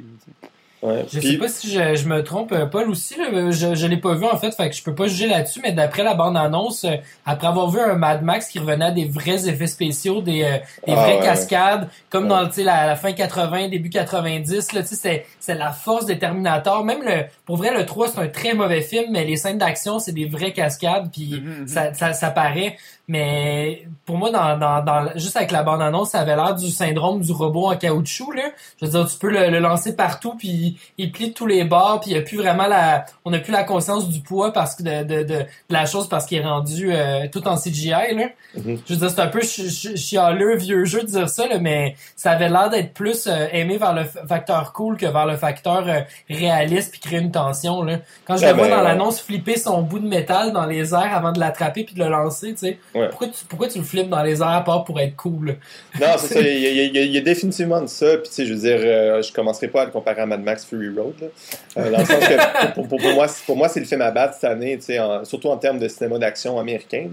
Je sais pas si je me trompe, Paul aussi, là, je l'ai pas vu en fait que je peux pas juger là-dessus, mais d'après la bande-annonce, après avoir vu un Mad Max qui revenait à des vrais effets spéciaux, des vraies cascades, comme dans la fin 80, début 90, là, c'est la force des Terminators. Même pour vrai, le 3, c'est un très mauvais film, mais les scènes d'action, c'est des vraies cascades, puis ça paraît. Mais pour moi, juste avec la bande-annonce, ça avait l'air du syndrome du robot en caoutchouc, là. Je veux dire, tu peux le lancer partout, puis il plie de tous les bords, puis il y a plus vraiment on n'a plus la conscience du poids parce que de la chose parce qu'il est rendu tout en CGI, là. Mm-hmm. Je veux dire, c'est un peu chialeux, vieux jeu de dire ça, là, mais ça avait l'air d'être plus aimé vers le facteur cool que vers le facteur réaliste puis créer une tension, là. Quand je le vois dans l'annonce flipper son bout de métal dans les airs avant de l'attraper puis de le lancer, tu sais. Ouais. Pourquoi tu le flippes dans les airs à part pour être cool? Non, c'est ça. Il y a définitivement de ça. Puis, tu sais, je veux dire, je commencerai pas à le comparer à Mad Max Fury Road. Là. Dans le sens que, pour moi, c'est le film à battre cette année, tu sais, surtout en termes de cinéma d'action américain.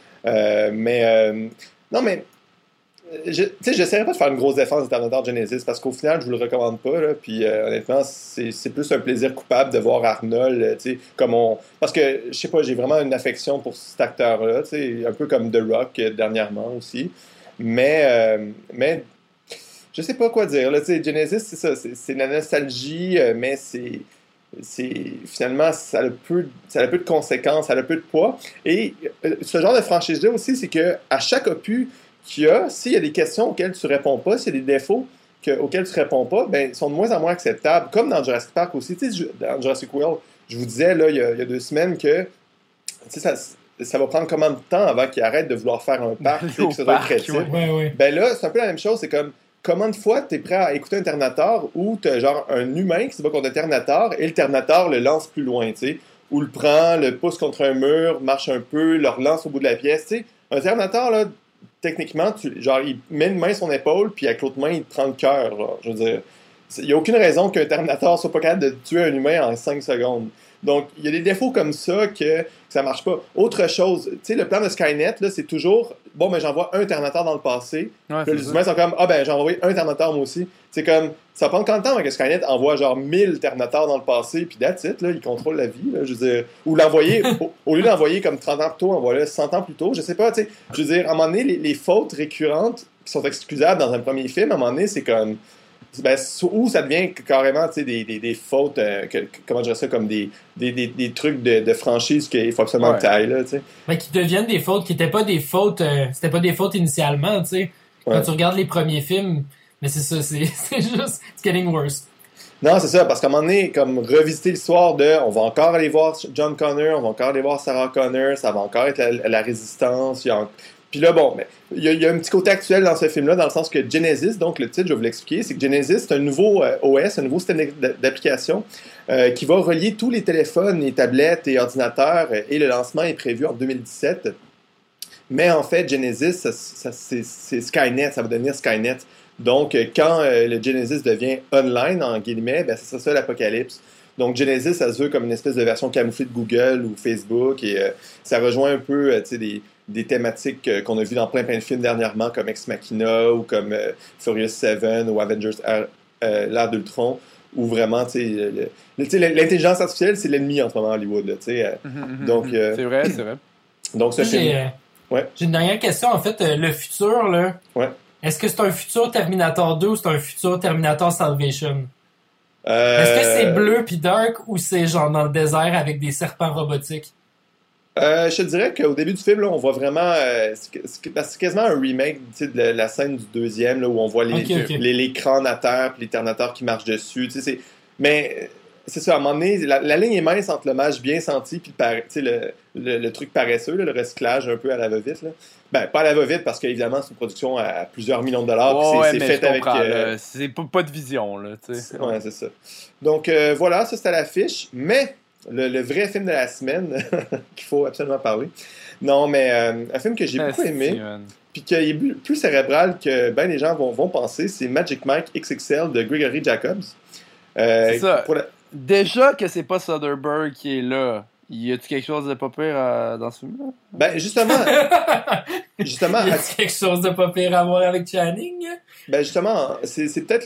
Non, mais j'essaierai pas de faire une grosse défense de Terminator Genesis parce qu'au final, je vous le recommande pas. Là, puis honnêtement, c'est plus un plaisir coupable de voir Arnold, parce que, je sais pas, j'ai vraiment une affection pour cet acteur-là, un peu comme The Rock dernièrement aussi. Mais je sais pas quoi dire. Là, Genesis, c'est ça, c'est de la nostalgie, mais finalement, ça a peu de conséquences, ça a peu de poids. Et ce genre de franchise-là aussi, c'est que à chaque opus s'il y a des questions auxquelles tu réponds pas, s'il y a des défauts auxquels tu réponds pas, ben, ils sont de moins en moins acceptables. Comme dans Jurassic Park aussi. Dans Jurassic World, je vous disais là, il y a 2 semaines que ça va prendre combien de temps avant qu'ils arrêtent de vouloir faire un parc que ça doit être crédible. Ouais. Ben là, c'est un peu la même chose. C'est comme combien de fois tu es prêt à écouter un Terminator où tu as genre un humain qui se bat contre un Terminator et le Terminator le lance plus loin, tu sais, ou le prend, le pousse contre un mur, marche un peu, le relance au bout de la pièce, tu sais. Un Terminator, là, techniquement, il met une main sur son épaule, puis avec l'autre main, il te prend le cœur. Je veux dire, il n'y a aucune raison qu'un Terminator soit pas capable de tuer un humain en 5 secondes. Donc, il y a des défauts comme ça que ça marche pas. Autre chose, tu sais, le plan de Skynet, là, c'est toujours, bon, ben j'envoie un Terminator dans le passé. Ouais, puis les humains sont comme, ben j'ai envoyé un Terminator moi aussi. C'est comme, ça va prendre combien de temps avant que Skynet envoie genre 1000 Terminators dans le passé, puis that's it, là, il contrôle la vie, là, je veux dire. Ou l'envoyer, au lieu d'envoyer comme 30 ans plus tôt, envoie-le 100 ans plus tôt, je sais pas, tu sais. Je veux dire, à un moment donné, les fautes récurrentes qui sont excusables dans un premier film, à un moment donné, c'est comme... où ça devient carrément des fautes, comment je dirais ça, comme des trucs de franchise qu'il faut absolument que tu ailles là, tu sais. Mais qui deviennent des fautes qui n'étaient pas des fautes, c'était pas des fautes initialement, tu sais. Quand tu regardes les premiers films, mais c'est ça, c'est juste, it's getting worse. Non, c'est ça, parce qu'à un moment donné, comme revisiter l'histoire on va encore aller voir John Connor, on va encore aller voir Sarah Connor, ça va encore être la résistance, Puis là, bon, il y a un petit côté actuel dans ce film-là, dans le sens que Genesis, donc le titre, je vais vous l'expliquer, c'est que Genesis, c'est un nouveau OS, un nouveau système d'application qui va relier tous les téléphones, les tablettes et ordinateurs, et le lancement est prévu en 2017. Mais en fait, Genesis, c'est Skynet, ça va devenir Skynet. Donc, quand le Genesis devient online, en guillemets, ben, ce sera ça l'apocalypse. Donc, Genesis, ça se veut comme une espèce de version camouflée de Google ou Facebook, et ça rejoint un peu des thématiques qu'on a vues dans plein de films dernièrement, comme Ex Machina ou comme Furious 7 ou Avengers l'ère d'Ultron, où vraiment, l'intelligence artificielle, c'est l'ennemi en ce moment à Hollywood. Donc, c'est vrai. Donc, ce film... J'ai une dernière question. En fait, le futur, là, est-ce que c'est un futur Terminator 2 ou c'est un futur Terminator Salvation? Est-ce que c'est bleu puis dark ou c'est genre dans le désert avec des serpents robotiques? Je te dirais qu'au début du film, là, on voit vraiment... c'est quasiment un remake de la scène du deuxième, là, où on voit les crânes à terre puis les Terminators qui marchent dessus. Mais c'est ça, à un moment donné, la ligne est mince entre l'hommage bien senti puis le truc paresseux, là, le recyclage un peu à la va-vite. Là. Ben, pas à la va-vite, parce qu'évidemment, c'est une production à plusieurs millions de dollars. C'est fait avec... c'est pas de vision, là. Ouais, c'est ça. Donc, voilà, ça, c'était l'affiche. Mais... Le vrai film de la semaine qu'il faut absolument parler. Non, mais un film que j'ai beaucoup aimé, puis qui est plus cérébral que ben les gens vont penser, c'est Magic Mike XXL de Gregory Jacobs. C'est ça. Déjà que c'est pas Soderbergh qui est là, y a-tu quelque chose de pas pire dans ce film-là? Ben, justement... Y a-tu quelque chose de pas pire à voir avec Channing? Ben, justement, c'est peut-être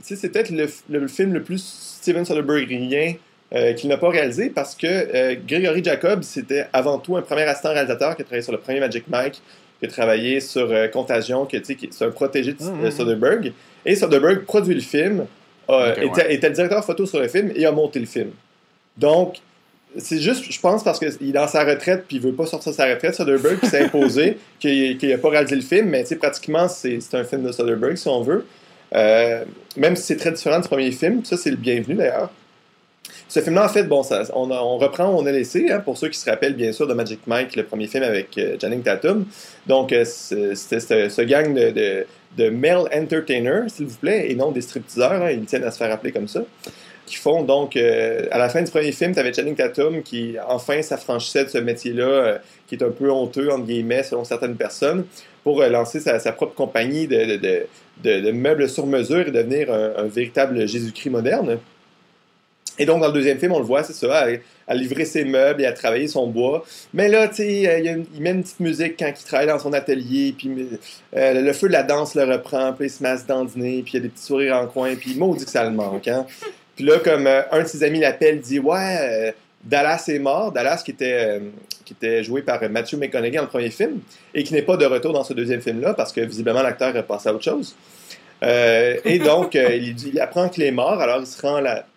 le film le plus Steven Soderberghien qu'il n'a pas réalisé, parce que Gregory Jacobs, c'était avant tout un premier assistant réalisateur qui a travaillé sur le premier Magic Mike, qui a travaillé sur Contagion, c'est un protégé de Soderbergh. Et Soderbergh produit le film, était le directeur photo sur le film et a monté le film. Donc, c'est juste, je pense, parce qu'il est dans sa retraite puis il veut pas sortir de sa retraite, Soderbergh, qui s'est imposé qu'il n'a pas réalisé le film, mais pratiquement, c'est un film de Soderbergh, si on veut. Même si c'est très différent du premier film, ça, c'est le bienvenu, d'ailleurs. Ce film-là, en fait, bon, on reprend où on a laissé, hein, pour ceux qui se rappellent bien sûr de Magic Mike, le premier film avec Channing Tatum. Donc, c'était ce gang de male entertainers, s'il vous plaît, et non des stripteaseurs, hein, ils tiennent à se faire appeler comme ça, qui font donc, à la fin du premier film, tu avais Channing Tatum qui, enfin, s'affranchissait de ce métier-là, qui est un peu honteux, entre guillemets, selon certaines personnes, pour lancer sa propre compagnie de meubles sur mesure et devenir un véritable Jésus-Christ moderne. Et donc, dans le deuxième film, on le voit, c'est ça, à livrer ses meubles et à travailler son bois. Mais là, tu sais, il met une petite musique quand il travaille dans son atelier, puis le feu de la danse le reprend, puis il se met à se dandiner, puis il y a des petits sourires en coin, puis il maudit que ça le manque, hein. Puis là, comme un de ses amis l'appelle, dit « Ouais, Dallas est mort. » Dallas, qui était joué par Matthew McConaughey dans le premier film, et qui n'est pas de retour dans ce deuxième film-là, parce que visiblement, l'acteur est passé à autre chose. Et donc, il apprend qu'il est mort, alors il se rend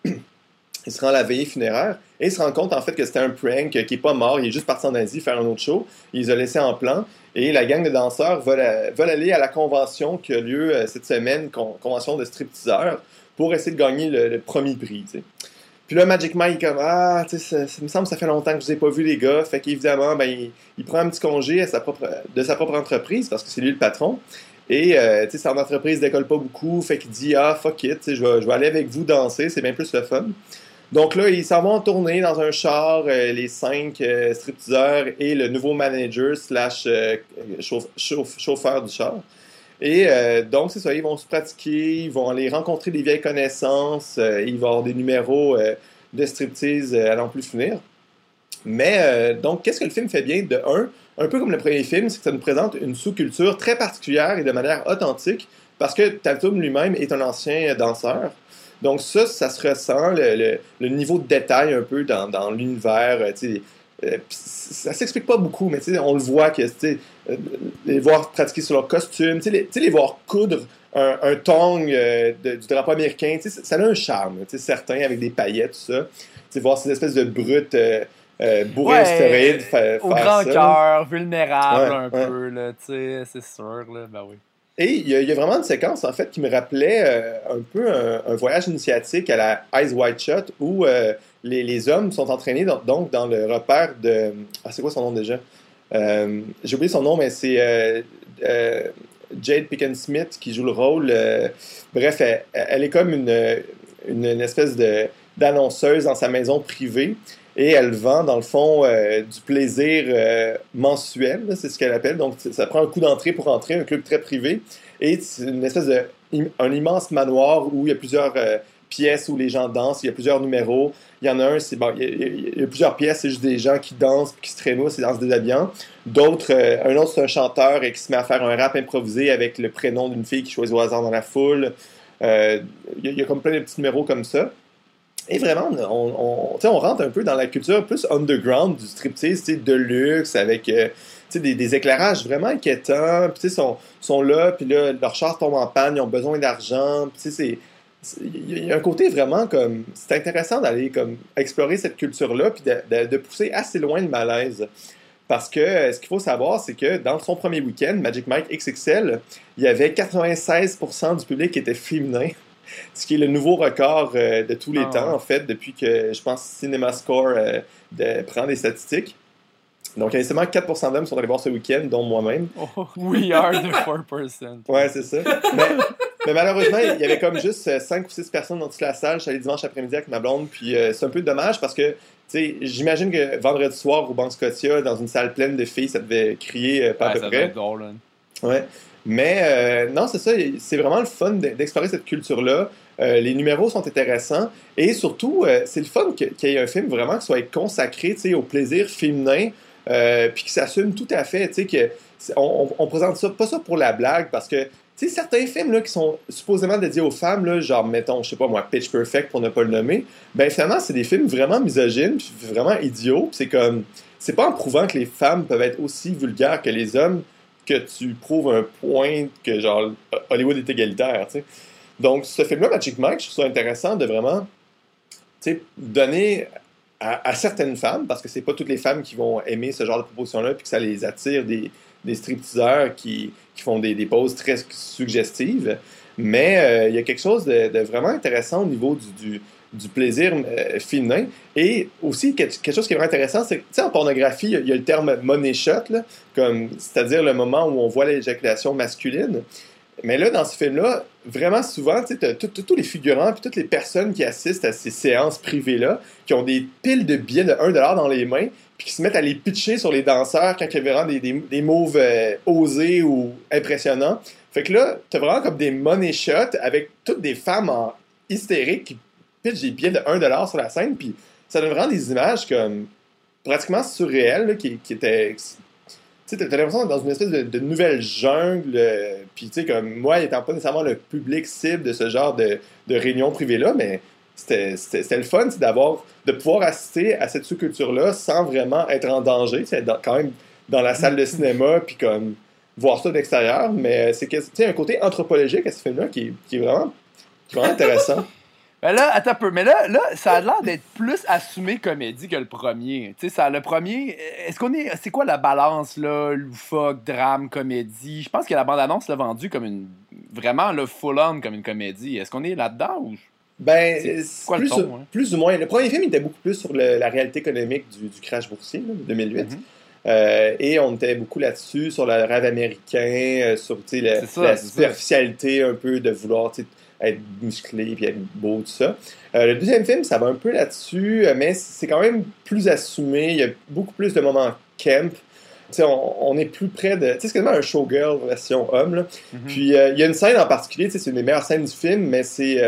à la veillée funéraire et il se rend compte en fait que c'était un prank, qu'il n'est pas mort, il est juste parti en Asie faire un autre show, il les a laissés en plan et la gang de danseurs veulent aller à la convention qui a lieu cette semaine, convention de stripteaseurs, pour essayer de gagner le premier prix. T'sais. Puis là, Magic Mike est comme « Ah, ça me semble que ça fait longtemps que je vous ai pas vu les gars », fait qu'évidemment, ben, il prend un petit congé de sa propre entreprise parce que c'est lui le patron. Et son entreprise décolle pas beaucoup, fait qu'il dit « Ah, fuck it, je vais aller avec vous danser, c'est bien plus le fun ». Donc là, ils s'en vont en tournée dans un char, les 5 stripteaseurs et le nouveau manager / chauffeur du char. Et donc, c'est ça, ils vont se pratiquer, ils vont aller rencontrer des vieilles connaissances, ils vont avoir des numéros de striptease à n'en plus finir. Mais donc, qu'est-ce que le film fait bien? De un peu comme le premier film, c'est que ça nous présente une sous-culture très particulière et de manière authentique, parce que Tatum lui-même est un ancien danseur. Donc ça se ressent, le niveau de détail un peu dans l'univers. Ça s'explique pas beaucoup, mais on le voit que les voir pratiquer sur leur costume, les voir coudre un tong du drapeau américain, ça a un charme, certain, avec des paillettes, tout ça. Voir ces espèces de brutes bourrées de stéroïdes faire au grand cœur, vulnérable peu, là, c'est sûr, là, ben oui. Et il y a vraiment une séquence, en fait, qui me rappelait un peu un voyage initiatique à la Eyes Wide Shut, où les hommes sont entraînés donc dans le repère de... Ah, c'est quoi son nom déjà? J'ai oublié son nom, mais c'est Jade Pinkett-Smith qui joue le rôle. Bref, elle est comme une espèce d'annonceuse dans sa maison privée et elle vend, dans le fond, du plaisir mensuel, là, c'est ce qu'elle appelle. Donc, ça prend un coup d'entrée pour entrer, un club très privé. Et c'est une espèce un immense manoir où il y a plusieurs pièces où les gens dansent, il y a plusieurs numéros. Il y en a un, il y a plusieurs pièces, c'est juste des gens qui dansent, qui se trémoussent et dansent déshabillant. D'autres, un autre, c'est un chanteur et qui se met à faire un rap improvisé avec le prénom d'une fille qui choisit au hasard dans la foule. Il y a comme plein de petits numéros comme ça. Et vraiment, on rentre un peu dans la culture plus underground du striptease, de luxe, avec des éclairages vraiment inquiétants. Puis sont là, puis là, leur char tombe en panne, ils ont besoin d'argent. Puis il y a un côté vraiment comme... C'est intéressant d'aller comme explorer cette culture-là, puis de pousser assez loin le malaise. Parce que ce qu'il faut savoir, c'est que dans son premier week-end, Magic Mike XXL, il y avait 96% du public qui était féminin. Ce qui est le nouveau record de tous les temps, en fait, depuis que, je pense, CinemaScore prend des statistiques. Donc, il y a seulement 4% d'hommes qui sont allés voir ce week-end, dont moi-même. Oh, we are the 4%. Ouais, c'est ça. Mais malheureusement, il y avait comme juste 5 ou 6 personnes dans toute la salle. Je suis allé dimanche après-midi avec ma blonde, puis c'est un peu dommage parce que, tu sais, j'imagine que vendredi soir au Banque Scotia, dans une salle pleine de filles, ça devait crier pas à peu près. Ça devait être drôle, hein. Ouais. Mais non, c'est ça, c'est vraiment le fun d'explorer cette culture-là. Les numéros sont intéressants et surtout, c'est le fun qu'il y ait un film vraiment qui soit consacré au plaisir féminin puis qui s'assume tout à fait. On présente ça, pas ça pour la blague parce que certains films là, qui sont supposément dédiés aux femmes, là, genre, mettons, je sais pas moi, Pitch Perfect pour ne pas le nommer, ben finalement, c'est des films vraiment misogynes puis vraiment idiots. C'est comme, c'est pas en prouvant que les femmes peuvent être aussi vulgaires que les hommes que tu prouves un point que, genre, Hollywood est égalitaire, tu sais. Donc, ce film-là, Magic Mike, je trouve ça intéressant de vraiment, tu sais, donner à certaines femmes, parce que c'est pas toutes les femmes qui vont aimer ce genre de proposition-là, puis que ça les attire, des stripteaseurs qui font des poses très suggestives, mais il y a quelque chose de vraiment intéressant au niveau du plaisir féminin. Et aussi, quelque chose qui est vraiment intéressant, c'est que, en pornographie, il y a le terme money shot, là, c'est-à-dire le moment où on voit l'éjaculation masculine. Mais là, dans ce film-là, vraiment souvent, tu sais, tous les figurants puis toutes les personnes qui assistent à ces séances privées-là, qui ont des piles de billets de 1$ dans les mains, puis qui se mettent à les pitcher sur les danseurs quand il y a vraiment des moves osés ou impressionnants. Fait que là, t'as vraiment comme des money shots avec toutes des femmes en hystériques qui pitchent des billets de 1$ sur la scène, puis ça donne vraiment des images comme pratiquement surréelles, là, qui étaient... Tu sais, t'as l'impression d'être dans une espèce de nouvelle jungle, puis tu sais, comme moi, étant pas nécessairement le public cible de ce genre de réunion privée-là, mais c'était le fun, de pouvoir assister à cette sous-culture-là sans vraiment être en danger, tu sais, quand même dans la salle de cinéma, puis comme voir ça d'extérieur, mais c'est un côté anthropologique à ce film-là qui est vraiment intéressant. Ben là, attends un peu, mais là, ça a l'air d'être plus assumé comédie que le premier. Tu sais, le premier, c'est quoi la balance, là, loufoque, drame, comédie? Je pense que la bande-annonce l'a vendu comme vraiment, le full-on comme une comédie. Est-ce qu'on est là-dedans ou... Ben, c'est quoi le ton, hein? Plus ou moins. Le premier film était beaucoup plus sur la réalité économique du crash boursier, là, de 2008. Et on était beaucoup là-dessus, sur le rêve américain, sur la superficialité un peu de vouloir être musclé puis être beau, tout ça. Le deuxième film, ça va un peu là-dessus, mais c'est quand même plus assumé. Il y a beaucoup plus de moments camp. On est plus près de... C'est quasiment un showgirl version homme. Là. Puis il y a une scène en particulier, c'est une des meilleures scènes du film, mais c'est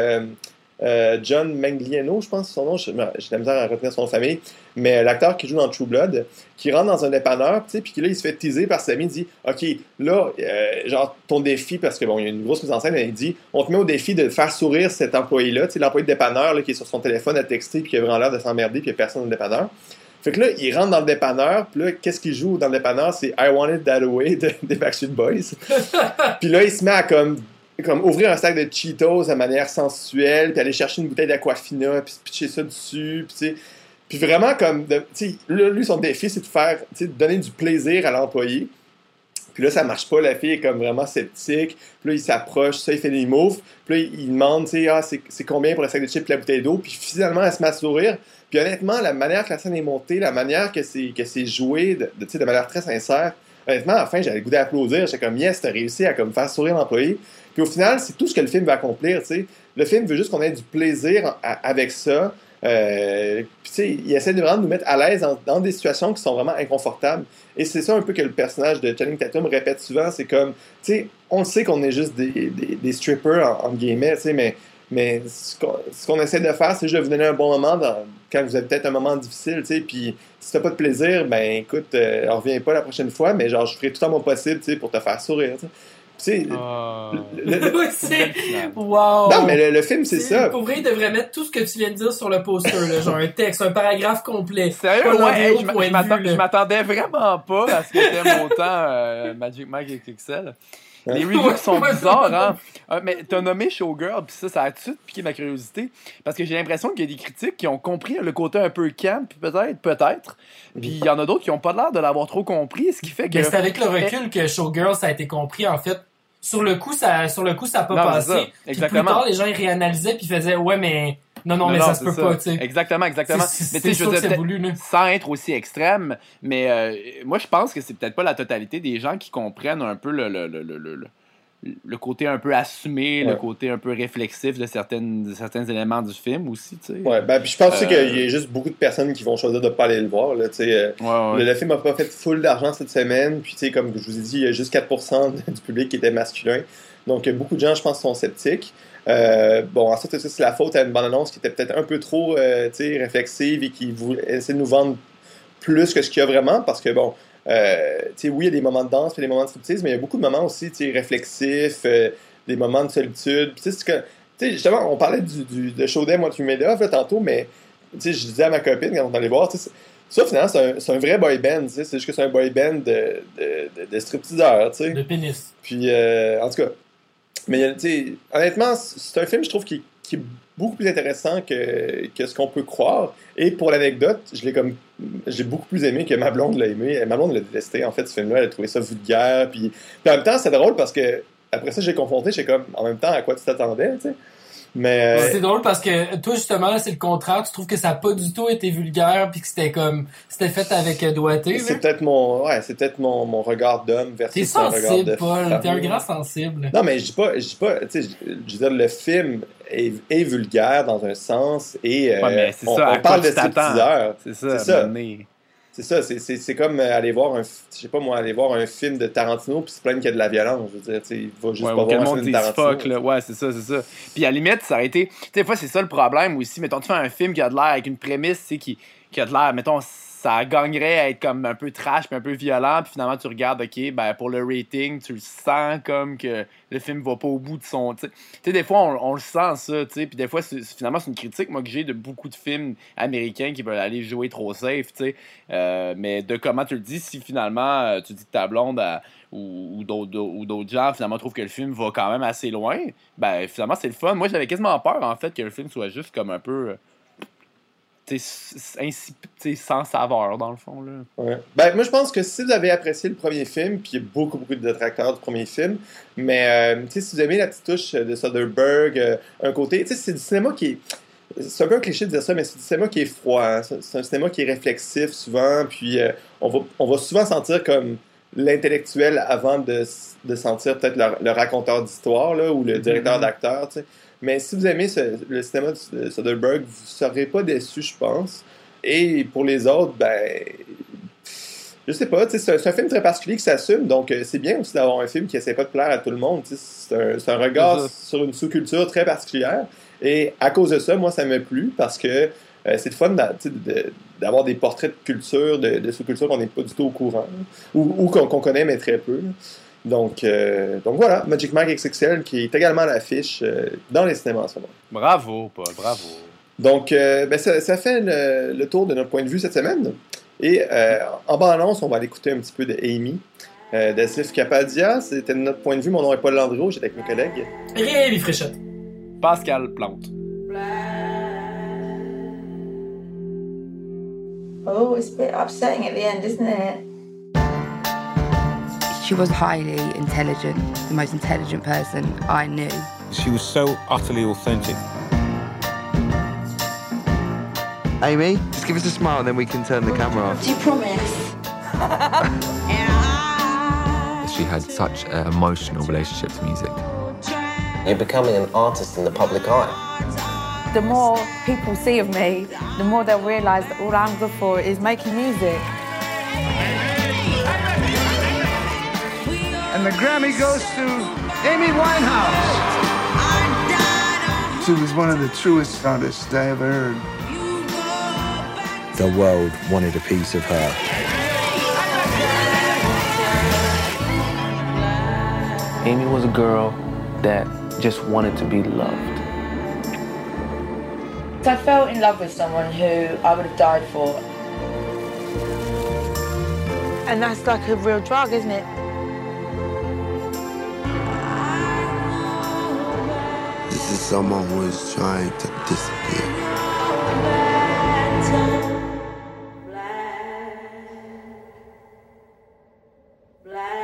John Manganiello, je pense son nom. J'ai de la misère à retenir son nom de famille. Mais l'acteur qui joue dans True Blood, qui rentre dans un dépanneur, puis là, il se fait teaser par ses amis, il dit « OK, là, genre, ton défi, parce que bon, il y a une grosse mise en scène, il dit « On te met au défi de faire sourire cet employé-là, l'employé de dépanneur là, qui est sur son téléphone à texter, puis qui a vraiment l'air de s'emmerder, puis il n'y a personne dans le dépanneur. » Fait que là, il rentre dans le dépanneur, puis là, qu'est-ce qu'il joue dans le dépanneur? C'est « I Want It That Way » des Backstreet Boys. Puis là, il se met à comme ouvrir un sac de Cheetos de manière sensuelle, puis aller chercher une bouteille d'Aquafina, puis se pitcher ça dessus, puis vraiment comme, lui, son défi, c'est de donner du plaisir à l'employé. Puis là, ça marche pas, la fille est comme vraiment sceptique. Puis là, il s'approche, ça, il fait des moves. Puis là, il demande, tu sais, c'est combien pour le sac de chips et la bouteille d'eau. Puis finalement, elle se met à sourire. Puis honnêtement, la manière que la scène est montée, la manière que c'est joué, de manière très sincère, honnêtement, à la fin, j'avais le goût d'applaudir. J'étais comme, yes, t'as réussi à comme, faire sourire l'employé. Puis au final, c'est tout ce que le film veut accomplir, tu sais. Le film veut juste qu'on ait du plaisir avec ça. Puis tu sais, il essaie de vraiment nous mettre à l'aise dans des situations qui sont vraiment inconfortables. Et c'est ça un peu que le personnage de Channing Tatum répète souvent. C'est comme, tu sais, on le sait qu'on est juste des strippers, entre guillemets, tu sais, mais ce qu'on essaie de faire, c'est juste de vous donner un bon moment quand vous avez peut-être un moment difficile, tu sais, puis si t'as pas de plaisir, ben écoute, reviens pas la prochaine fois, mais genre, je ferai tout en mon possible, tu sais, pour te faire sourire, tu sais. Wow! Non, mais le film, c'est ça. Pour vrai, il devrait mettre tout ce que tu viens de dire sur le poster, là, genre un texte, un paragraphe complet. Sérieux? Ouais, je m'attendais vraiment pas à ce que t'aimes autant Magic Mike XXL. Les reviews sont bizarres, hein? Mais t'as nommé Showgirl, pis ça a tout de suite piqué ma curiosité. Parce que j'ai l'impression qu'il y a des critiques qui ont compris le côté un peu camp, peut-être. Puis il y en a d'autres qui ont pas l'air de l'avoir trop compris, ce qui fait que... Mais c'est avec le recul que Showgirl, ça a été compris, en fait. Sur le coup, ça a pas passé. Puis plus tard, les gens, ils réanalysaient, puis ils faisaient, ouais, mais... Non, mais ça se peut pas, tu sais. Exactement. Mais tu sais, je veux dire, sans être aussi extrême, mais moi, je pense que c'est peut-être pas la totalité des gens qui comprennent un peu le côté un peu assumé, le côté un peu réflexif de certains éléments du film aussi, tu sais. Ouais, ben, puis je pense aussi qu'il y a juste beaucoup de personnes qui vont choisir de pas aller le voir, là, tu sais. Le film a pas fait full d'argent cette semaine, puis tu sais, comme je vous ai dit, il y a juste 4% du public qui était masculin. Donc, beaucoup de gens, je pense, sont sceptiques. Ensuite, c'est la faute à une bande-annonce qui était peut-être un peu trop réflexive et qui essaie de nous vendre plus que ce qu'il y a vraiment, parce que, oui, il y a des moments de danse et des moments de striptease, mais il y a beaucoup de moments aussi réflexifs, des moments de solitude. Justement, on parlait de Show Them What You Made Of tantôt, mais je disais à ma copine quand on allait voir, ça, finalement, c'est un vrai boy band, c'est juste que c'est un boy band de stripteaseurs, tu sais. De pénis. Puis, en tout cas, mais honnêtement, c'est un film, je trouve, qui est beaucoup plus intéressant que ce qu'on peut croire. Et pour l'anecdote, j'ai beaucoup plus aimé que ma blonde l'a aimé. Ma blonde l'a détesté, en fait, ce film-là. Elle a trouvé ça vulgaire. Puis en même temps, c'est drôle parce que après ça, j'ai confronté. J'étais comme, en même temps, à quoi tu t'attendais, tu sais? Mais c'est drôle parce que toi, justement, là, c'est le contraire. Tu trouves que ça n'a pas du tout été vulgaire puis que c'était fait avec doigté. C'est peut-être mon regard d'homme versus un regard de Paul. femme. T'es un grand sensible. Non, mais je dis pas, tu sais, je veux dire, le film est vulgaire dans un sens et mais c'est on parle de stripteaseurs. C'est ça. C'est ça, c'est comme aller voir un film de Tarantino puis se plaindre qu'il y a de la violence. Je veux dire, il va juste pas voir un film de Tarantino. Ouais, c'est ça. Puis à la limite, ça a été... Tu sais, des fois, c'est ça le problème aussi. Mettons, tu fais un film qui a de l'air avec une prémisse, tu sais, qui a de l'air, mettons, ça gagnerait à être comme un peu trash puis un peu violent, puis finalement, tu regardes, OK, ben pour le rating, tu le sens comme que le film va pas au bout de son... Tu sais, des fois, on le sent, ça, tu sais, puis des fois, finalement, c'est une critique, moi, que j'ai de beaucoup de films américains qui veulent aller jouer trop safe, tu sais, mais de comment tu le dis, si finalement, tu dis que ta blonde ou d'autres gens, finalement, trouvent que le film va quand même assez loin, ben finalement, c'est le fun. Moi, j'avais quasiment peur, en fait, que le film soit juste comme un peu... sans saveur, dans le fond. Là. Ouais. Ben, moi, je pense que si vous avez apprécié le premier film, puis il y a beaucoup de détracteurs du premier film, mais si vous aimez la petite touche de Soderbergh, un côté, c'est du cinéma qui est... C'est un peu un cliché de dire ça, mais c'est du cinéma qui est froid. Hein. C'est un cinéma qui est réflexif, souvent, puis on va souvent sentir comme l'intellectuel avant de sentir peut-être le raconteur d'histoire, là, ou le directeur d'acteur, tu sais. Mais si vous aimez le cinéma de Soderbergh, vous ne serez pas déçus, je pense. Et pour les autres, ben... Je sais pas, c'est un film très particulier qui s'assume, donc c'est bien aussi d'avoir un film qui essaie pas de plaire à tout le monde. C'est un regard sur une sous-culture très particulière. Et à cause de ça, moi, ça m'a plu, parce que c'est le fun d'avoir des portraits de culture, de sous-culture qu'on n'est pas du tout au courant, ou qu'on connaît, mais très peu. Donc voilà, Magic Mike XXL qui est également à l'affiche dans les cinémas en ce moment. Bravo, Paul, bravo. Donc, ça fait le tour de notre point de vue cette semaine. Et en bande-annonce, on va aller écouter un petit peu de Amy, d'Asif Kapadia. C'était notre point de vue. Mon nom est Paul Landreau, j'étais avec mes collègues. Rémi Fréchette. Pascal Plante. Oh, it's a bit upsetting at the end, isn't it? She was highly intelligent, the most intelligent person I knew. She was so utterly authentic. Amy, just give us a smile and then we can turn the camera off. Do you promise? She had such an emotional relationship to music. You're becoming an artist in the public eye. The more people see of me, the more they'll realise that all I'm good for is making music. And the Grammy goes to Amy Winehouse. She was one of the truest artists I ever heard. The world wanted a piece of her. Amy was a girl that just wanted to be loved. I fell in love with someone who I would have died for. And that's like a real drug, isn't it? This is someone who is trying to disappear. Black.